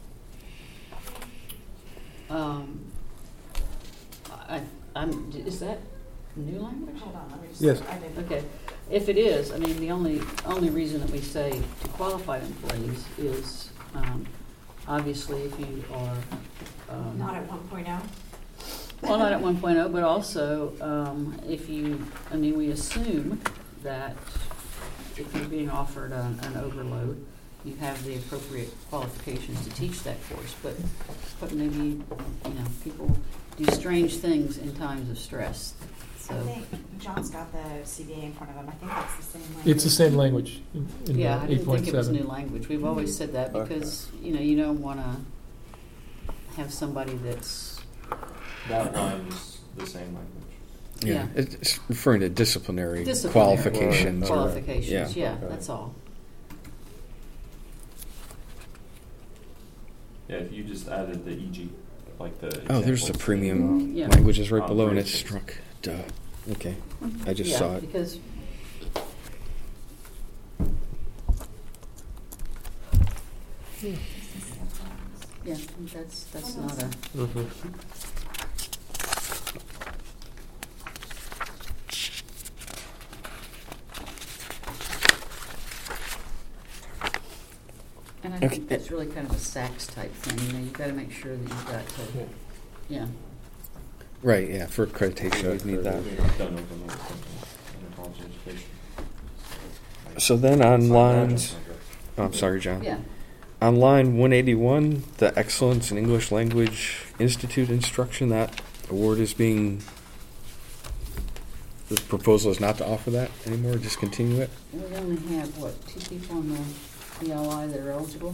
Is that new language? Hold on, let me just. Yes. I didn't. Okay, if it is, the only reason that we say to qualified employees is, obviously if you are, Not at 1.0? well, not at 1.0, but also, if you, we assume that if you're being offered an overload, you have the appropriate qualifications to teach that course, but maybe, people do strange things in times of stress, so. I think John's got the CBA in front of him. I think that's the same language. It's the same language in Yeah, I didn't think it was 8.7. new language. We've always said that because, you don't want to have somebody that's, That line is the same language. Yeah. Yeah. It's referring to disciplinary, Disciplinary qualifications. Right. qualifications, Yeah. yeah, Okay. that's all. Yeah, if you just added the EG, like the. Oh, there's the examples. premium Yeah. languages right Oh, below, and great. it's struck. Duh. Okay. I just Yeah, saw it. because yeah, that's not a. Mhm. And I Okay. think that's really kind of a Sachs type thing. You've got to make sure that you've got to, yeah. Right. Yeah. For accreditation, you'd need that. I've done overload in college education. So then on It's lines. like that. Oh, I'm sorry, John. Yeah. On line 181, the Excellence in English Language Institute instruction, that award is being. The proposal is not to offer that anymore. Discontinue it. We only have, 2 people on the ELI that are eligible?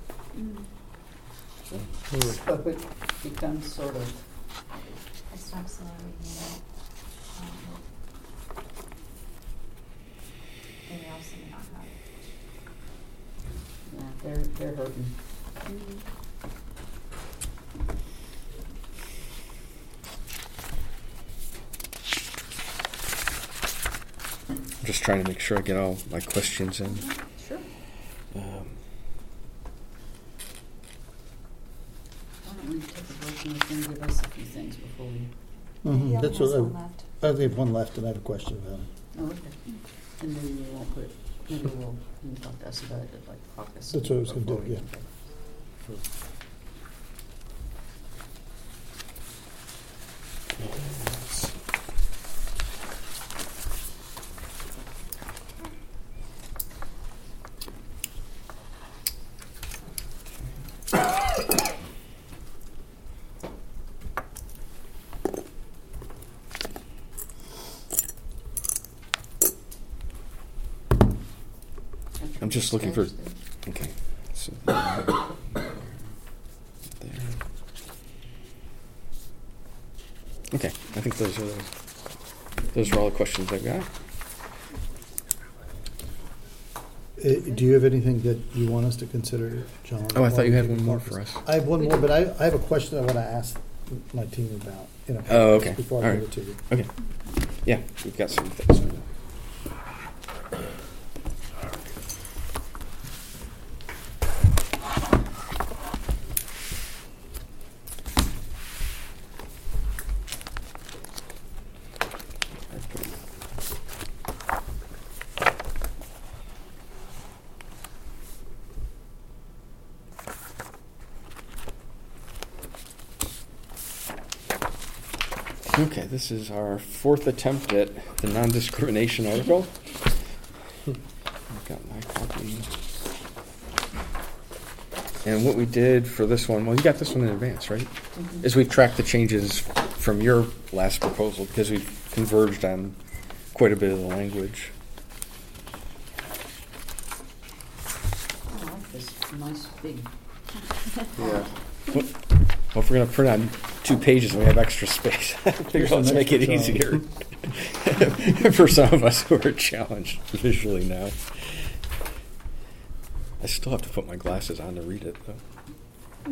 So it becomes sort of, I stopped slowly reading it. Maybe else may not have it. yeah, they're hurting. I'm just trying to make sure I get all my questions in. Sure. Um, Why don't we take a break and let them give us a few things before we Mhm, He only that's has what one left. I have one left, and I have a question about it. Oh, okay. And maybe we won't put, maybe we'll, you can talk to us about it at like caucus. That's what I was gonna do, before we- yeah. I'm just looking for- Okay. So there. Okay, I think those are all the questions I've got. Do you have anything that you want us to consider, John? Oh, I thought you had one more for us. I have one more, but I have a question I want to ask my team about. Oh, okay. Before All I right. give it to you. Okay. Yeah, we've got some things. Okay, this is our fourth attempt at the non-discrimination article. I've got my copy. And what we did for this one, well, you got this one in advance, right? Mhm. Is we've tracked the changes from your last proposal because we've converged on quite a bit of the language. Oh, I like this nice big. Yeah. Well, if we're going to print on 2 pages and we have extra space, I figure let's make it easier for some of us who are challenged visually now. I still have to put my glasses on to read it, though.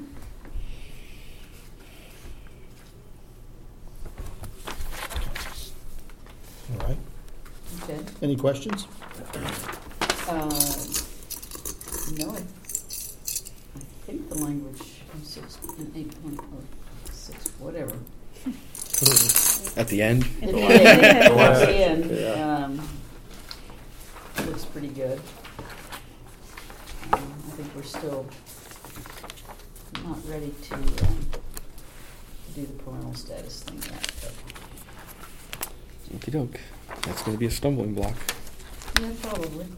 All right. Okay. Any questions? No, I think the language in 6 and 8.06, whatever. At the end? At the Yeah. end, Yeah. looks pretty good. I think we're still not ready to do the parental status thing yet, but Okey doke. That's going to be a stumbling block. yeah, probably.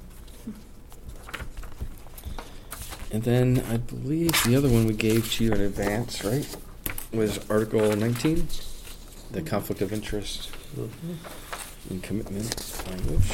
And then I believe the other one we gave to you in advance, right, was Article 19, the conflict of interest and commitment language.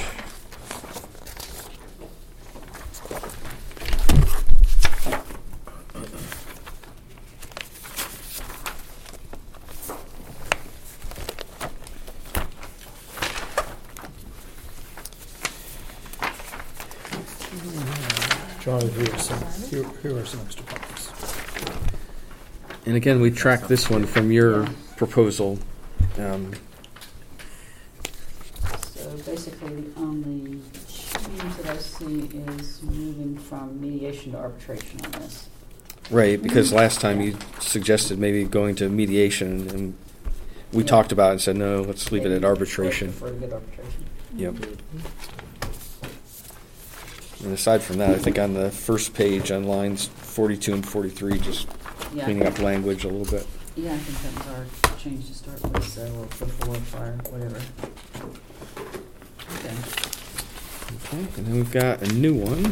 Charlie, here are some extra copies. And again, we tracked this one from your Yeah. proposal. So basically, the only change that I see is moving from mediation to arbitration on this. Right, because last time you suggested maybe going to mediation, and we Yeah. talked about it and said, no, let's leave it at arbitration. I prefer to get arbitration. Yep. And aside from that, I think on the first page on lines 42 and 43, just Yeah, cleaning up language a little bit. yeah, I think that was our change to start with, so, or before, prior, whatever. Okay. Okay, and then we've got a new one.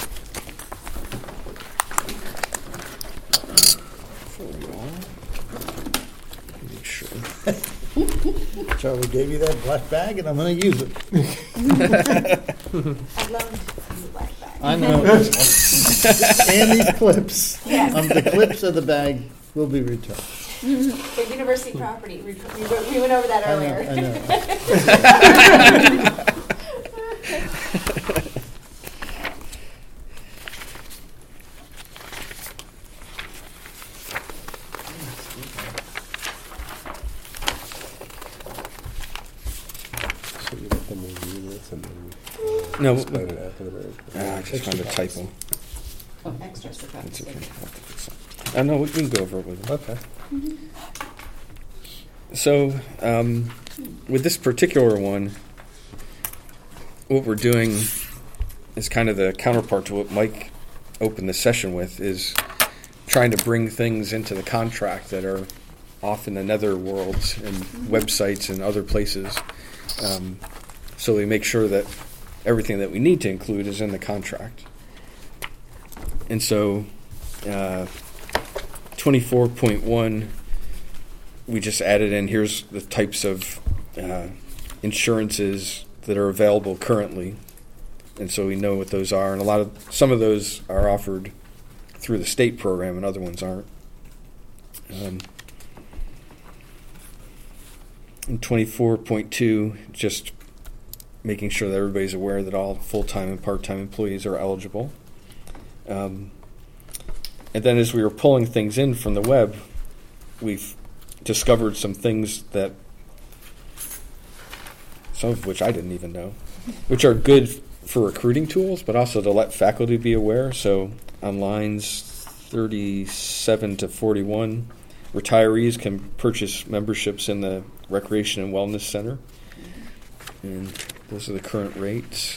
For you all. Make sure. Charlie gave you that black bag, and I'm going to use it. I'd love to see the black bag. I know. And these clips. Yes. The clips of the bag will be returned. The university property, we went over that earlier. I know. So you let them review this and then No, explain it after the break. I just found a typo. Oh, extras for That's copies. okay. I'll have to fix that. No, we can go over it with them. Okay. So, with this particular one, what we're doing is kind of the counterpart to what Mike opened the session with, is trying to bring things into the contract that are off in the nether worlds and websites and other places. So we make sure that everything that we need to include is in the contract. And so 24.1, we just added in, here's the types of insurances that are available currently. And so we know what those are. And some of those are offered through the state program and other ones aren't. And 24.2, just making sure that everybody's aware that all full-time and part-time employees are eligible. And then as we were pulling things in from the web, we've discovered some things that, some of which I didn't even know, which are good for recruiting tools, but also to let faculty be aware. So on lines 37 to 41, retirees can purchase memberships in the Recreation and Wellness Center. And those are the current rates.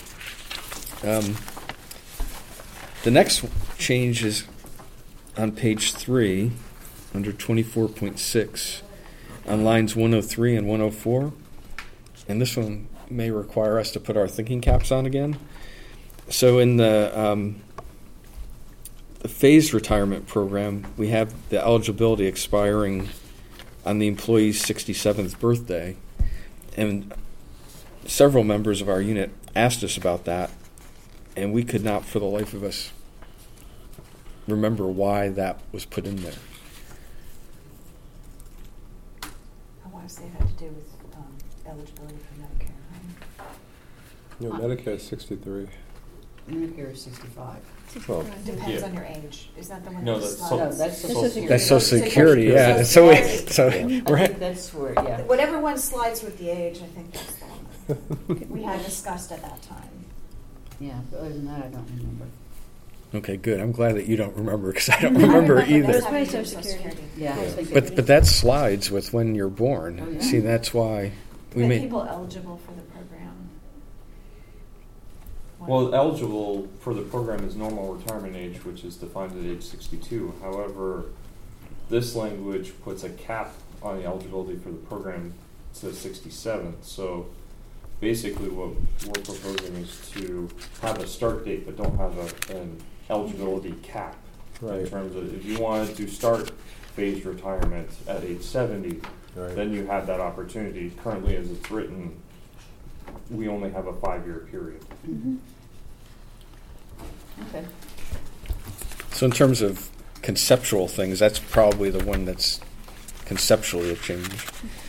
The next change is on page 3, under 24.6, on lines 103 and 104. And this one may require us to put our thinking caps on again. So in the phased retirement program, we have the eligibility expiring on the employee's 67th birthday. And several members of our unit asked us about that, and we could not for the life of us remember why that was put in there. I want to say it had to do with eligibility for Medicare, right? Medicare is 63. Medicare is 65. Well, Depends Yeah. on your age. Is that the one No, that that's slides? so- No, that's Social Social That's Social Security. Security, yeah. So I we're think that's where, yeah. Whatever one slides with the age, I think that's the one we had discussed at that time. Yeah, but other than that, I don't remember. okay, good. I'm glad that you don't remember, because I don't remember either. That's Probably having Social Social Security. Yeah, I think But that slides with when you're born. Oh, yeah. See, that's why we Are made. people eligible for the program? Well, eligible for the program is normal retirement age, which is defined at age 62. However, this language puts a cap on the eligibility for the program to 67. So basically what we're proposing is to have a start date but don't have an eligibility cap. Right. In terms of, if you wanted to start phased retirement at age 70, Right. then you have that opportunity. Currently, as it's written, we only have a 5-year period. Mm-hmm. Okay. So in terms of conceptual things, that's probably the one that's conceptually a change.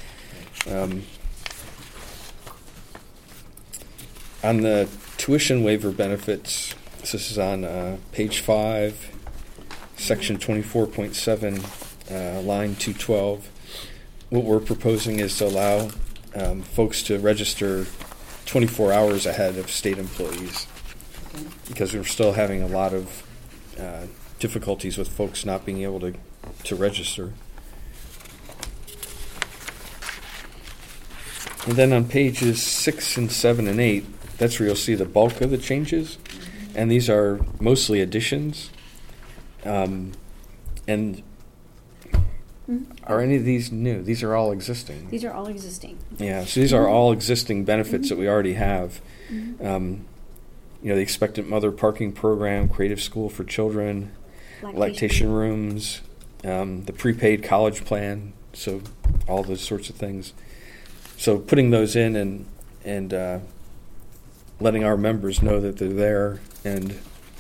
On the tuition waiver benefits, this is on page 5, section 24.7, line 212. What we're proposing is to allow folks to register 24 hours ahead of state employees, Okay. because we're still having a lot of difficulties with folks not being able to register. And then on pages 6 and 7 and 8, that's where you'll see the bulk of the changes. And these are mostly additions. And are any of these new? These are all existing. These are all existing. Yeah, so these are all existing benefits that we already have. Mhm. The expectant mother parking program, creative school for children, lactation rooms, the prepaid college plan, so all those sorts of things. So putting those in and letting our members know that they're there, and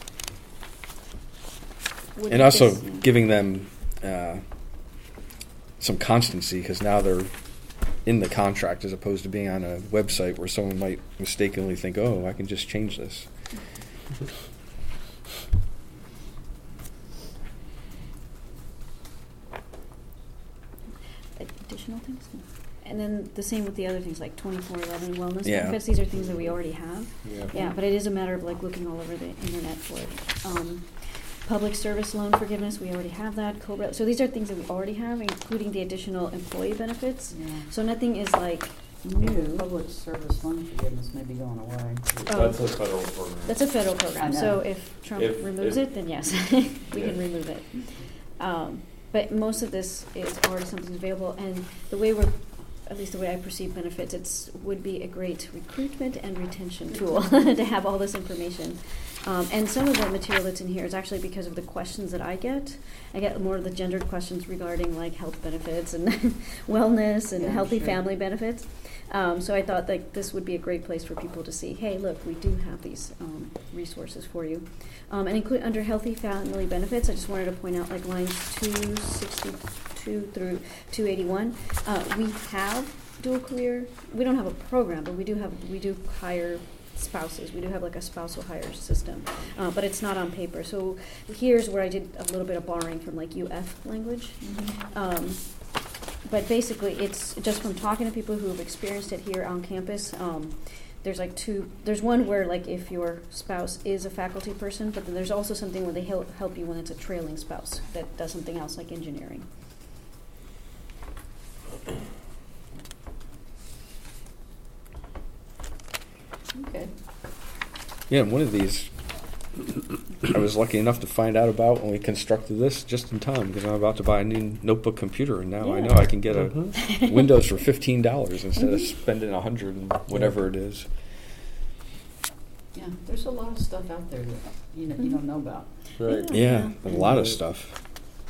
also giving them some constancy, because now they're in the contract as opposed to being on a website where someone might mistakenly think, oh, I can just change this. Additional things? No. And then the same with the other things like 24/11 wellness Yeah. benefits. These are things that we already have. Yeah. Yeah, but it is a matter of like looking all over the internet for it. Public service loan forgiveness, we already have that. COBRA, so these are things that we already have, including the additional employee benefits. Yeah. So nothing is like The new. public service loan forgiveness may be going away. Oh. That's a federal program. That's a federal program, I know. so if Trump If- removes if- it, then yes, we Yeah. can remove it. But most of this is already something available, and the way we're, at least the way I perceive benefits, would be a great recruitment and retention tool to have all this information. And some of the material that's in here is actually because of the questions that I get. I get more of the gendered questions regarding like health benefits and wellness and Yeah, healthy sure. family benefits. So I thought like this would be a great place for people to see, hey, look, we do have these resources for you. And include under healthy family benefits, I just wanted to point out like lines 262 through 281. We have dual career. We don't have a program, but we do hire spouses. We do have like a spousal hire system, but it's not on paper. So here's where I did a little bit of borrowing from like UF language. But basically, it's just from talking to people who have experienced it here on campus. There's like there's one where like if your spouse is a faculty person, but then there's also something where they help you when it's a trailing spouse that does something else like engineering. Okay. Yeah, one of these I was lucky enough to find out about when we constructed this just in time because I'm about to buy a new notebook computer, and now I know I can get a Windows for $15 instead of spending $100 and whatever it is. Yeah, there's a lot of stuff out there that you don't know about. Right. Yeah, a lot of stuff.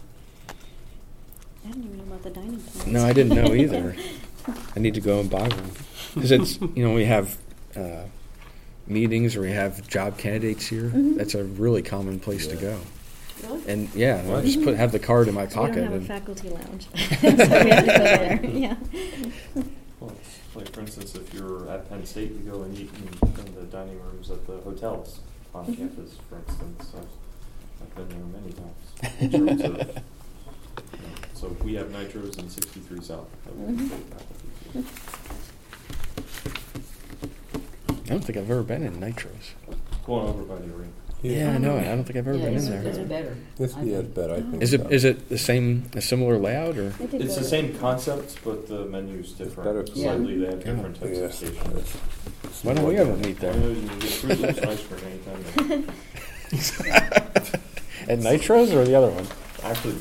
I didn't even know about the dining plans. No, I didn't know either. I need to go and buy one because it's we have meetings or we have job candidates here. That's a really common place to go. Really? And I just have the card in my So we pocket. don't have a And faculty lounge, so we have to go there. Yeah. Well, like for instance, if you're at Penn State, you go and eat in the dining rooms at the hotels on campus, for instance. I've been there many times. In terms of, so we have Nitros in 63 South. That would be great faculty. I don't think I've ever been in Nitros. Going over by the arena. Yeah, I know it. I don't think I've ever been in it's there. better. This I is think. better, I think. Is so. it a similar layout or? I did It's go the there. same concept, but the menu's different. better. Slightly, they have different types Yeah. of stations. Why don't we ever meet I there? know you can get Fruit Loops and ice cream anytime. At Nitros or the other one? Actually,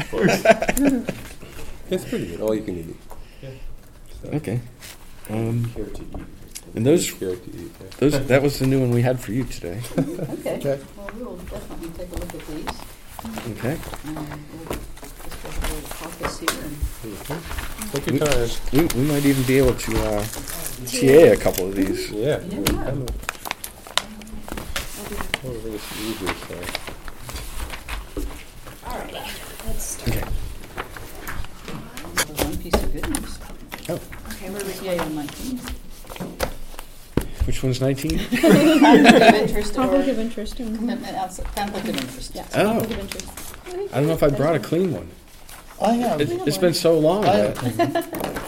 both. It's pretty good, all you can eat. Yeah. So, Okay. Care to eat. And those here to eat, that was the new one we had for you today. Okay. Okay. Well, we'll definitely take a look at these. Okay. We'll just go through the caucus here and Take your time. We might even be able to TA a couple of these. Yeah. You never know. It's easy, so. All right, let's start. Okay. one piece of good news. Oh, Okay, where are we Yeah, going? on 19. which one's 19? Conflict of interest or Conflict of interest. conflict of interest. Yeah. Oh. Conflict of interest. I don't know if I brought a clean one. I have. It's been so long. I have that- a clean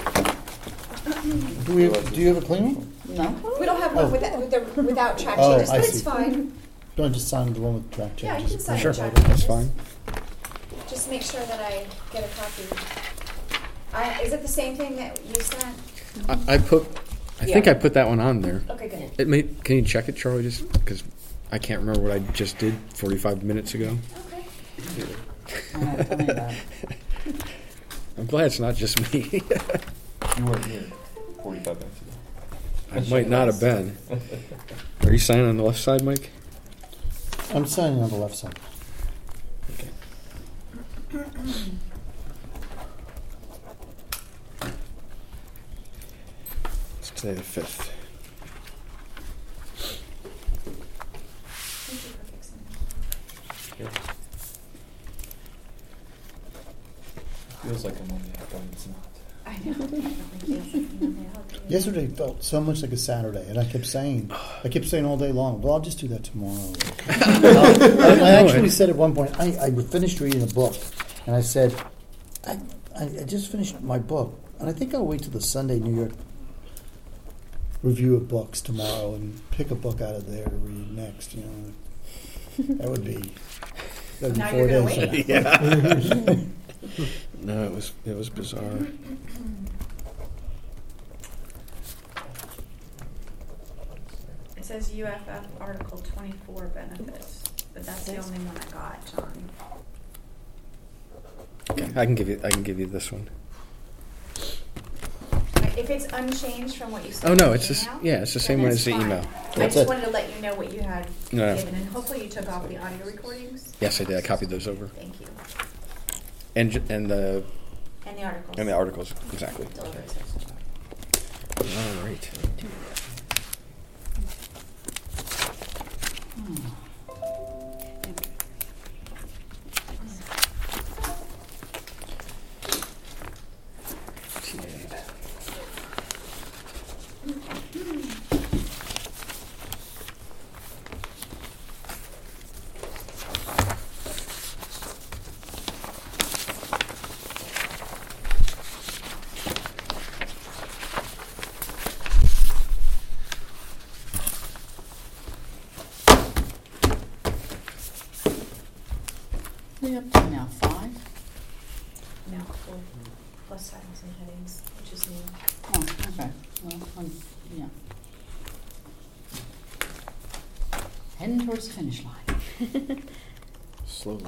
one. Do you have a clean one? No? We don't have one without track Oh, changes, I but see. it's fine. Do I just sign the one with track Yeah, you changes? can sign Sure, the track that's changes. fine. Just make sure that I get a copy. Is it the same thing that you sent? I think I put that one on there. Okay, good. It may. Can you check it, Charlie? Just because I can't remember what I just did 45 minutes ago. Okay. All right, tell me about it. I'm glad it's not just me. You weren't here 45 minutes ago. I might not have been. Are you signing on the left side, Mike? I'm signing on the left side. It's today the 5th. Thank you for fixing that. Feels like a Monday, but it's not. I know. Yesterday felt so much like a Saturday, and I kept saying all day long, well, I'll just do that tomorrow. I actually said at one point, I finished reading a book, and I said, I just finished my book, and I think I'll wait till the Sunday New York Review of Books tomorrow and pick a book out of there to read next, That would be That'd be Now 4 you're gonna days. wait. Yeah. No, it was bizarre. It says UFF Article 24 benefits, but that's the only one I got, John. Okay, I can give you this one. If it's unchanged from what you said Oh in no, the it's just email, yeah, it's the then same one that's as the fine. email. I That's just it. wanted to let you know what you had No. given, and hopefully you took off the audio recordings. Yes, I did. I copied those over. Thank you. And the And the articles. and the articles exactly. Delivered. All right. We up to now 5? No, plus titles and headings, which is new. Oh, okay. Well, yeah. Heading towards the finish line. Slowly.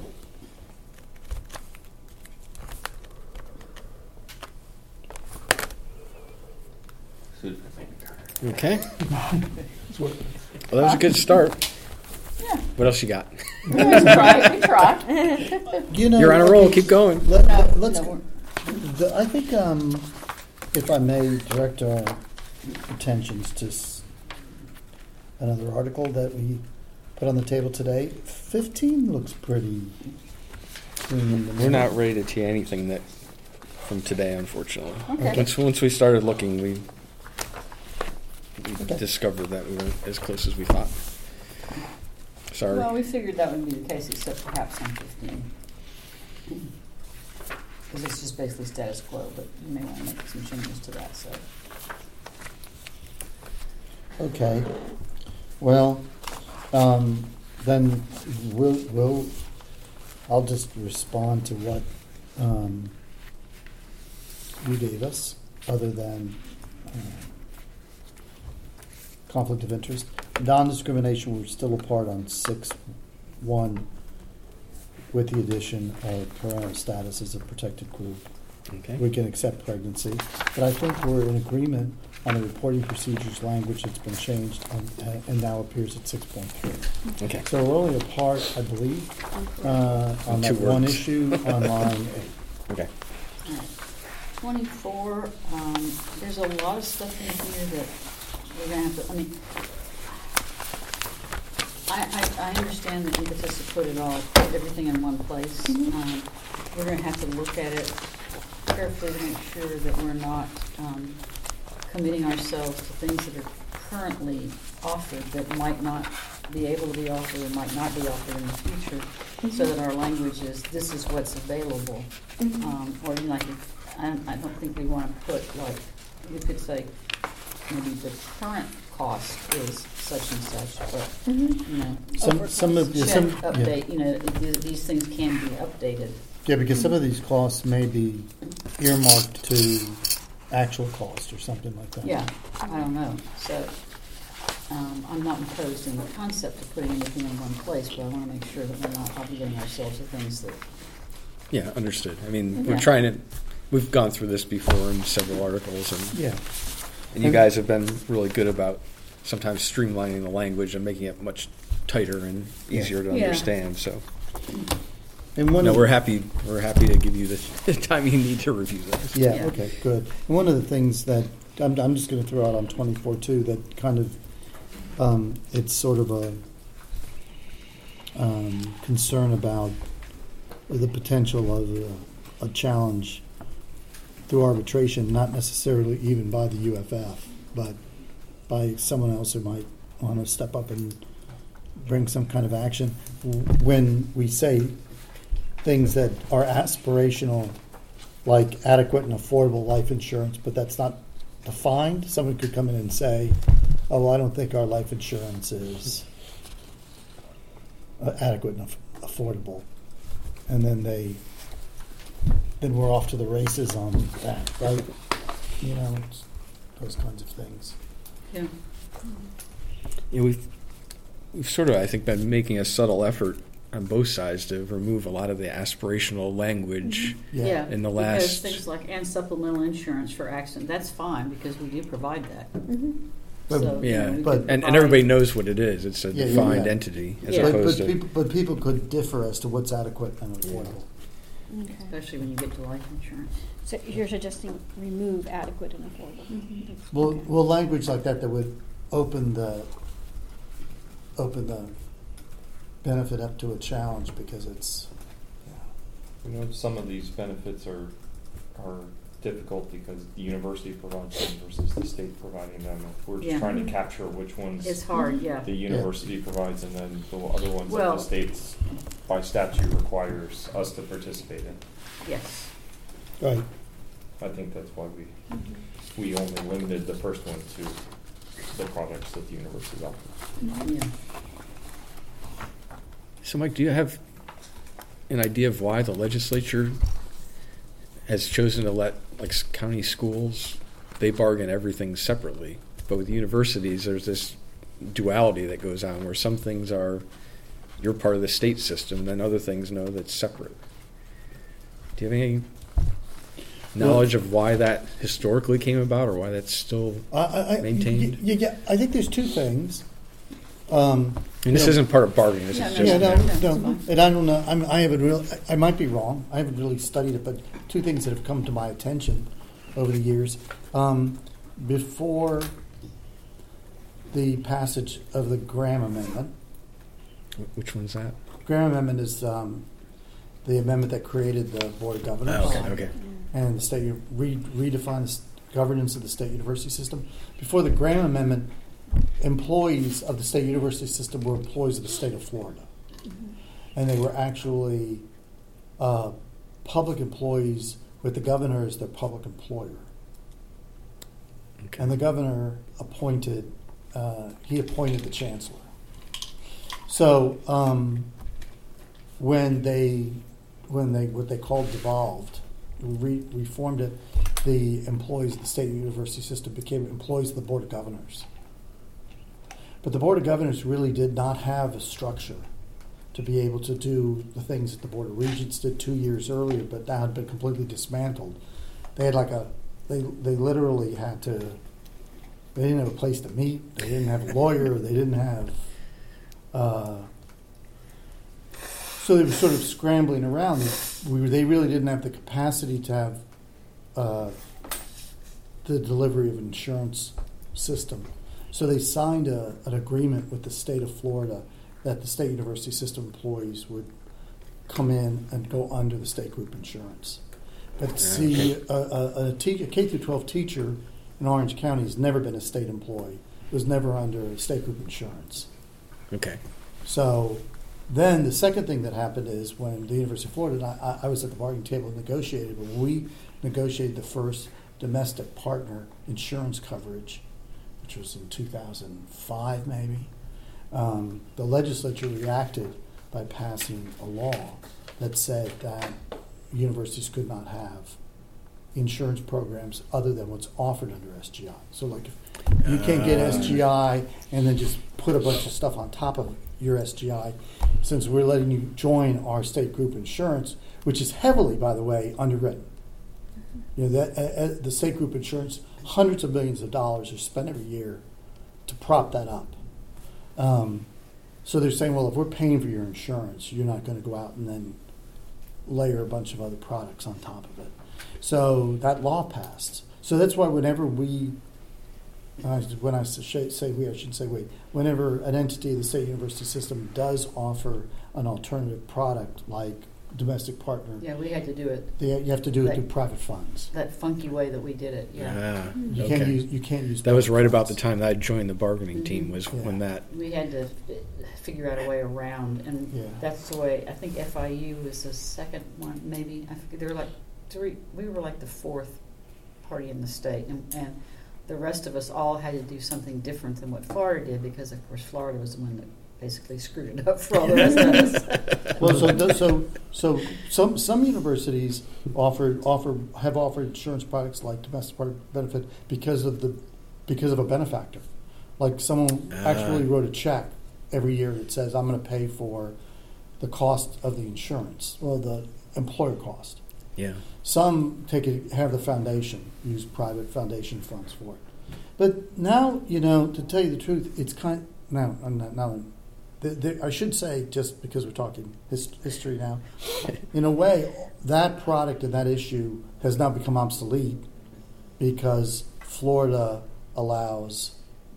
Okay. Well, that was a good start. Yeah. What else you got? We tried. You know, You're on a roll. Keep going. Let's. No, I think, if I may direct our attentions to another article that we put on the table today. 15 looks pretty clean in the We're not middle. ready to tee anything that from today, unfortunately. Okay. Once we started looking, we Okay. discovered that we weren't as close as we thought. Sorry. Well, we figured that would be the case, except perhaps on 15. Because it's just basically status quo, but you may want to make some changes to that, so. Okay. Well, then I'll just respond to what you gave us, other than conflict of interest. Non-discrimination, we're still apart on 6.1 with the addition of parental status as a protected group. Okay. We can accept pregnancy, but I think we're in agreement on the reporting procedures language that's been changed and now appears at 6.3. Okay. So we're only apart, I believe, on that Two one words. issue on line 8. Okay. All right. 24, there's a lot of stuff in here that we're going to have to, I mean, I understand the impetus to put everything in one place. We're going to have to look at it carefully to make sure that we're not committing ourselves to things that are currently offered that might not be able to be offered or might not be offered in the future, so that our language is, this is what's available. Or like, I don't think we want to put, like, you could say, maybe the current cost is such and such, but, you know, Some of check, some update, you know, these things can be updated. yeah, because some of these costs may be earmarked to actual cost or something like that. Yeah, I don't know. So I'm not opposed in the concept of putting anything in one place, but I want to make sure that we're not obligating ourselves to things that. Yeah, understood. I mean, Yeah. we've gone through this before in several articles, and Yeah. you guys have been really good about sometimes streamlining the language and making it much tighter and easier to Yeah. understand. So, And one no, of we're happy to give you the time you need to review those. Yeah, Yeah. okay, good. And one of the things that I'm just going to throw out on 24 too, that kind of it's sort of a concern about the potential of a challenge through arbitration, not necessarily even by the UFF, but by someone else who might want to step up and bring some kind of action. When we say things that are aspirational, like adequate and affordable life insurance, but that's not defined, someone could come in and say, oh, well, I don't think our life insurance is adequate and affordable. and then we're off to the races on that, right? You know, it's those kinds of things. Yeah. Yeah, we've sort of, I think, been making a subtle effort on both sides to remove a lot of the aspirational language Yeah. in the Because last. things like, and supplemental insurance for accident, that's fine, because we do provide that. Mhm. But- So, you Yeah, know, we but- could and provide- everybody knows what it is. It's a Yeah, defined yeah. entity as Yeah. opposed to. But people could differ as to what's adequate and affordable. Okay. Especially when you get to life insurance. So you're suggesting remove adequate and affordable? Mhm. Well, language like that would open the benefit up to a challenge because it's, You know, some of these benefits are difficult because the university provides them versus the state providing them. If we're just Yeah. trying to capture which ones It's hard, yeah. the university provides and then the other ones that Well- the states by statute requires us to participate in. Yes. right. I think that's why we only limited the first one to the products that the university offers. Yeah. So, Mike, do you have an idea of why the legislature has chosen to let, like, county schools, they bargain everything separately, but with universities, there's this duality that goes on where some things are you're part of the state system, then other things no, that's separate. Do you have any knowledge of why that historically came about, or why that's still? Maintained? Yeah, I think there's two things. I mean, this Yeah. isn't part of bargaining. This Yeah, is no, just. Yeah, That's no, fine. and I don't know. I haven't really. I might be wrong. I haven't really studied it, but two things that have come to my attention over the years. Before the passage of the Graham Amendment, Which one's that? Graham Amendment is the amendment that created the Board of Governors. Oh, okay. And the state redefined the governance of the state university system. Before the Graham Amendment, employees of the state university system were employees of the state of Florida, and they were actually public employees with the governor as their public employer. Okay. And the governor appointed the chancellor. So when they what they called devolved, reformed it, the employees of the state university system became employees of the Board of Governors. But the Board of Governors really did not have a structure to be able to do the things that the Board of Regents did 2 years earlier, but now had been completely dismantled. They had they literally had to, they didn't have a place to meet, they didn't have a lawyer, they didn't have, so they were sort of scrambling around. They really didn't have the capacity to have the delivery of an insurance system. So they signed an agreement with the state of Florida that the state university system employees would come in and go under the state group insurance. But see, a K-12 teacher in Orange County has never been a state employee. Was never under state group insurance. Okay. So then the second thing that happened is when the University of Florida, I was at the bargaining table and negotiated, when we negotiated the first domestic partner insurance coverage, which was in 2005 maybe, the legislature reacted by passing a law that said that universities could not have insurance programs other than what's offered under SGI. So like if you can't get SGI and then just put a bunch of stuff on top of your SGI, since we're letting you join our state group insurance, which is heavily, by the way, underwritten. You know, that the state group insurance, hundreds of millions of dollars are spent every year to prop that up. So they're saying, well, if we're paying for your insurance, you're not going to go out and then layer a bunch of other products on top of it. So that law passed. So that's why whenever when I say we, I should say we, whenever an entity of the state university system does offer an alternative product like domestic partner, Yeah, we had to do it you have to do it Right. through private funds. that funky way that we did it, yeah. You Okay. can't use That was public right about the funds. time that I joined the bargaining team. Was Yeah. when that. We had to figure out a way around, and Yeah. that's the way, I think FIU was the second one, maybe. I forget, there were like three, we were like the fourth party in the state, and the rest of us all had to do something different than what Florida did, because of course Florida was the one that basically screwed it up for all the rest of us. Well, so some universities have offered insurance products like domestic benefit because of a benefactor. Like someone actually wrote a check every year that says, I'm going to pay for the cost of the insurance, well, the employer cost. Yeah. Some have the foundation, use private foundation funds for it. But now, to tell you the truth, it's I should say, just because we're talking history now, in a way, that product and that issue has now become obsolete because Florida allows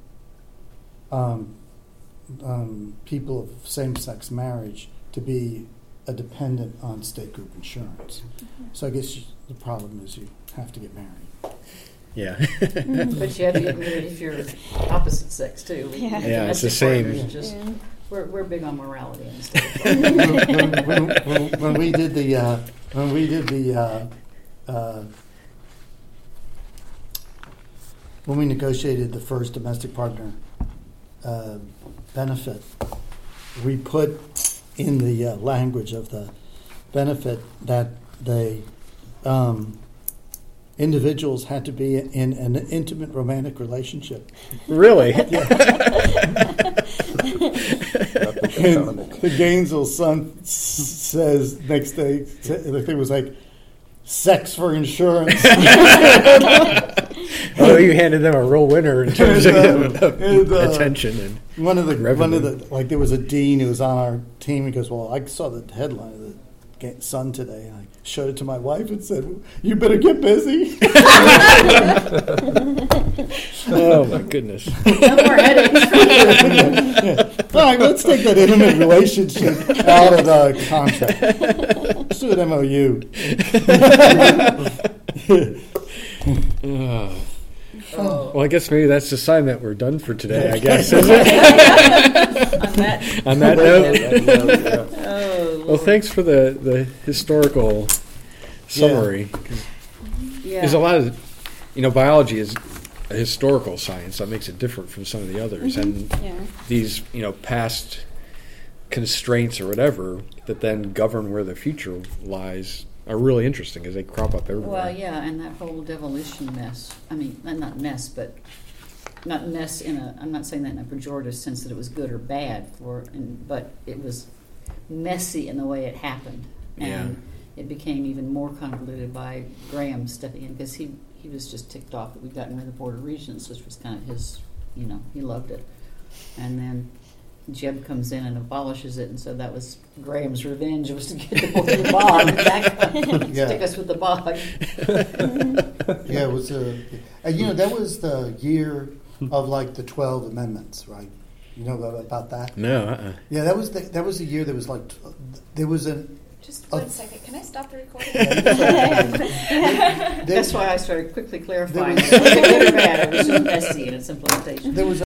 people of same-sex marriage to be a dependent on state group insurance. So I guess the problem is you have to get married. Yeah. But you have to get married if you're opposite sex too. Yeah. Yeah, it's the Domestic same. partners just- Yeah. We're big on morality in the state. when we did the when we negotiated the first domestic partner benefit, we put in the language of the benefit that they individuals had to be in an intimate romantic relationship. Really? The Gainesville Sun says next day, the thing was like, sex for insurance. Oh, you handed them a real winner in terms of attention and one of the revenue. like there was a dean who was on our team. He goes, "Well, I saw the headline of the Sun today, and I showed it to my wife and said, you better get busy." Oh my goodness! No more headaches. All right, let's take that intimate relationship out of the contract. Let's do an MOU. Well, I guess maybe that's the sign that we're done for today, I guess, is it? On that note. Oh, Well, thanks for the historical summary. yeah. There's a lot of, biology is a historical science that makes it different from some of the others. And Yeah. these, past constraints or whatever that then govern where the future lies are really interesting because they crop up everywhere. Well, yeah, and that whole devolution mess. I mean, not mess, but not mess I'm not saying that in a pejorative sense that it was good or bad but it was messy in the way it happened. And it became even more convoluted by Graham stepping in because he was just ticked off that we'd gotten rid of the Board of Regents, which was kind of his, he loved it. And then Jeb comes in and abolishes it, and so that was Graham's revenge, was to get the Board of the bog back, stick us with the bog. Yeah, it was that was the year of like the 12 amendments, right? You know about that? No. Yeah, that was the year there was like there was an. Just one second. Can I stop the recording? That's why I started quickly clarifying. There It wasn't good or bad. It was just messy in its implementation. There was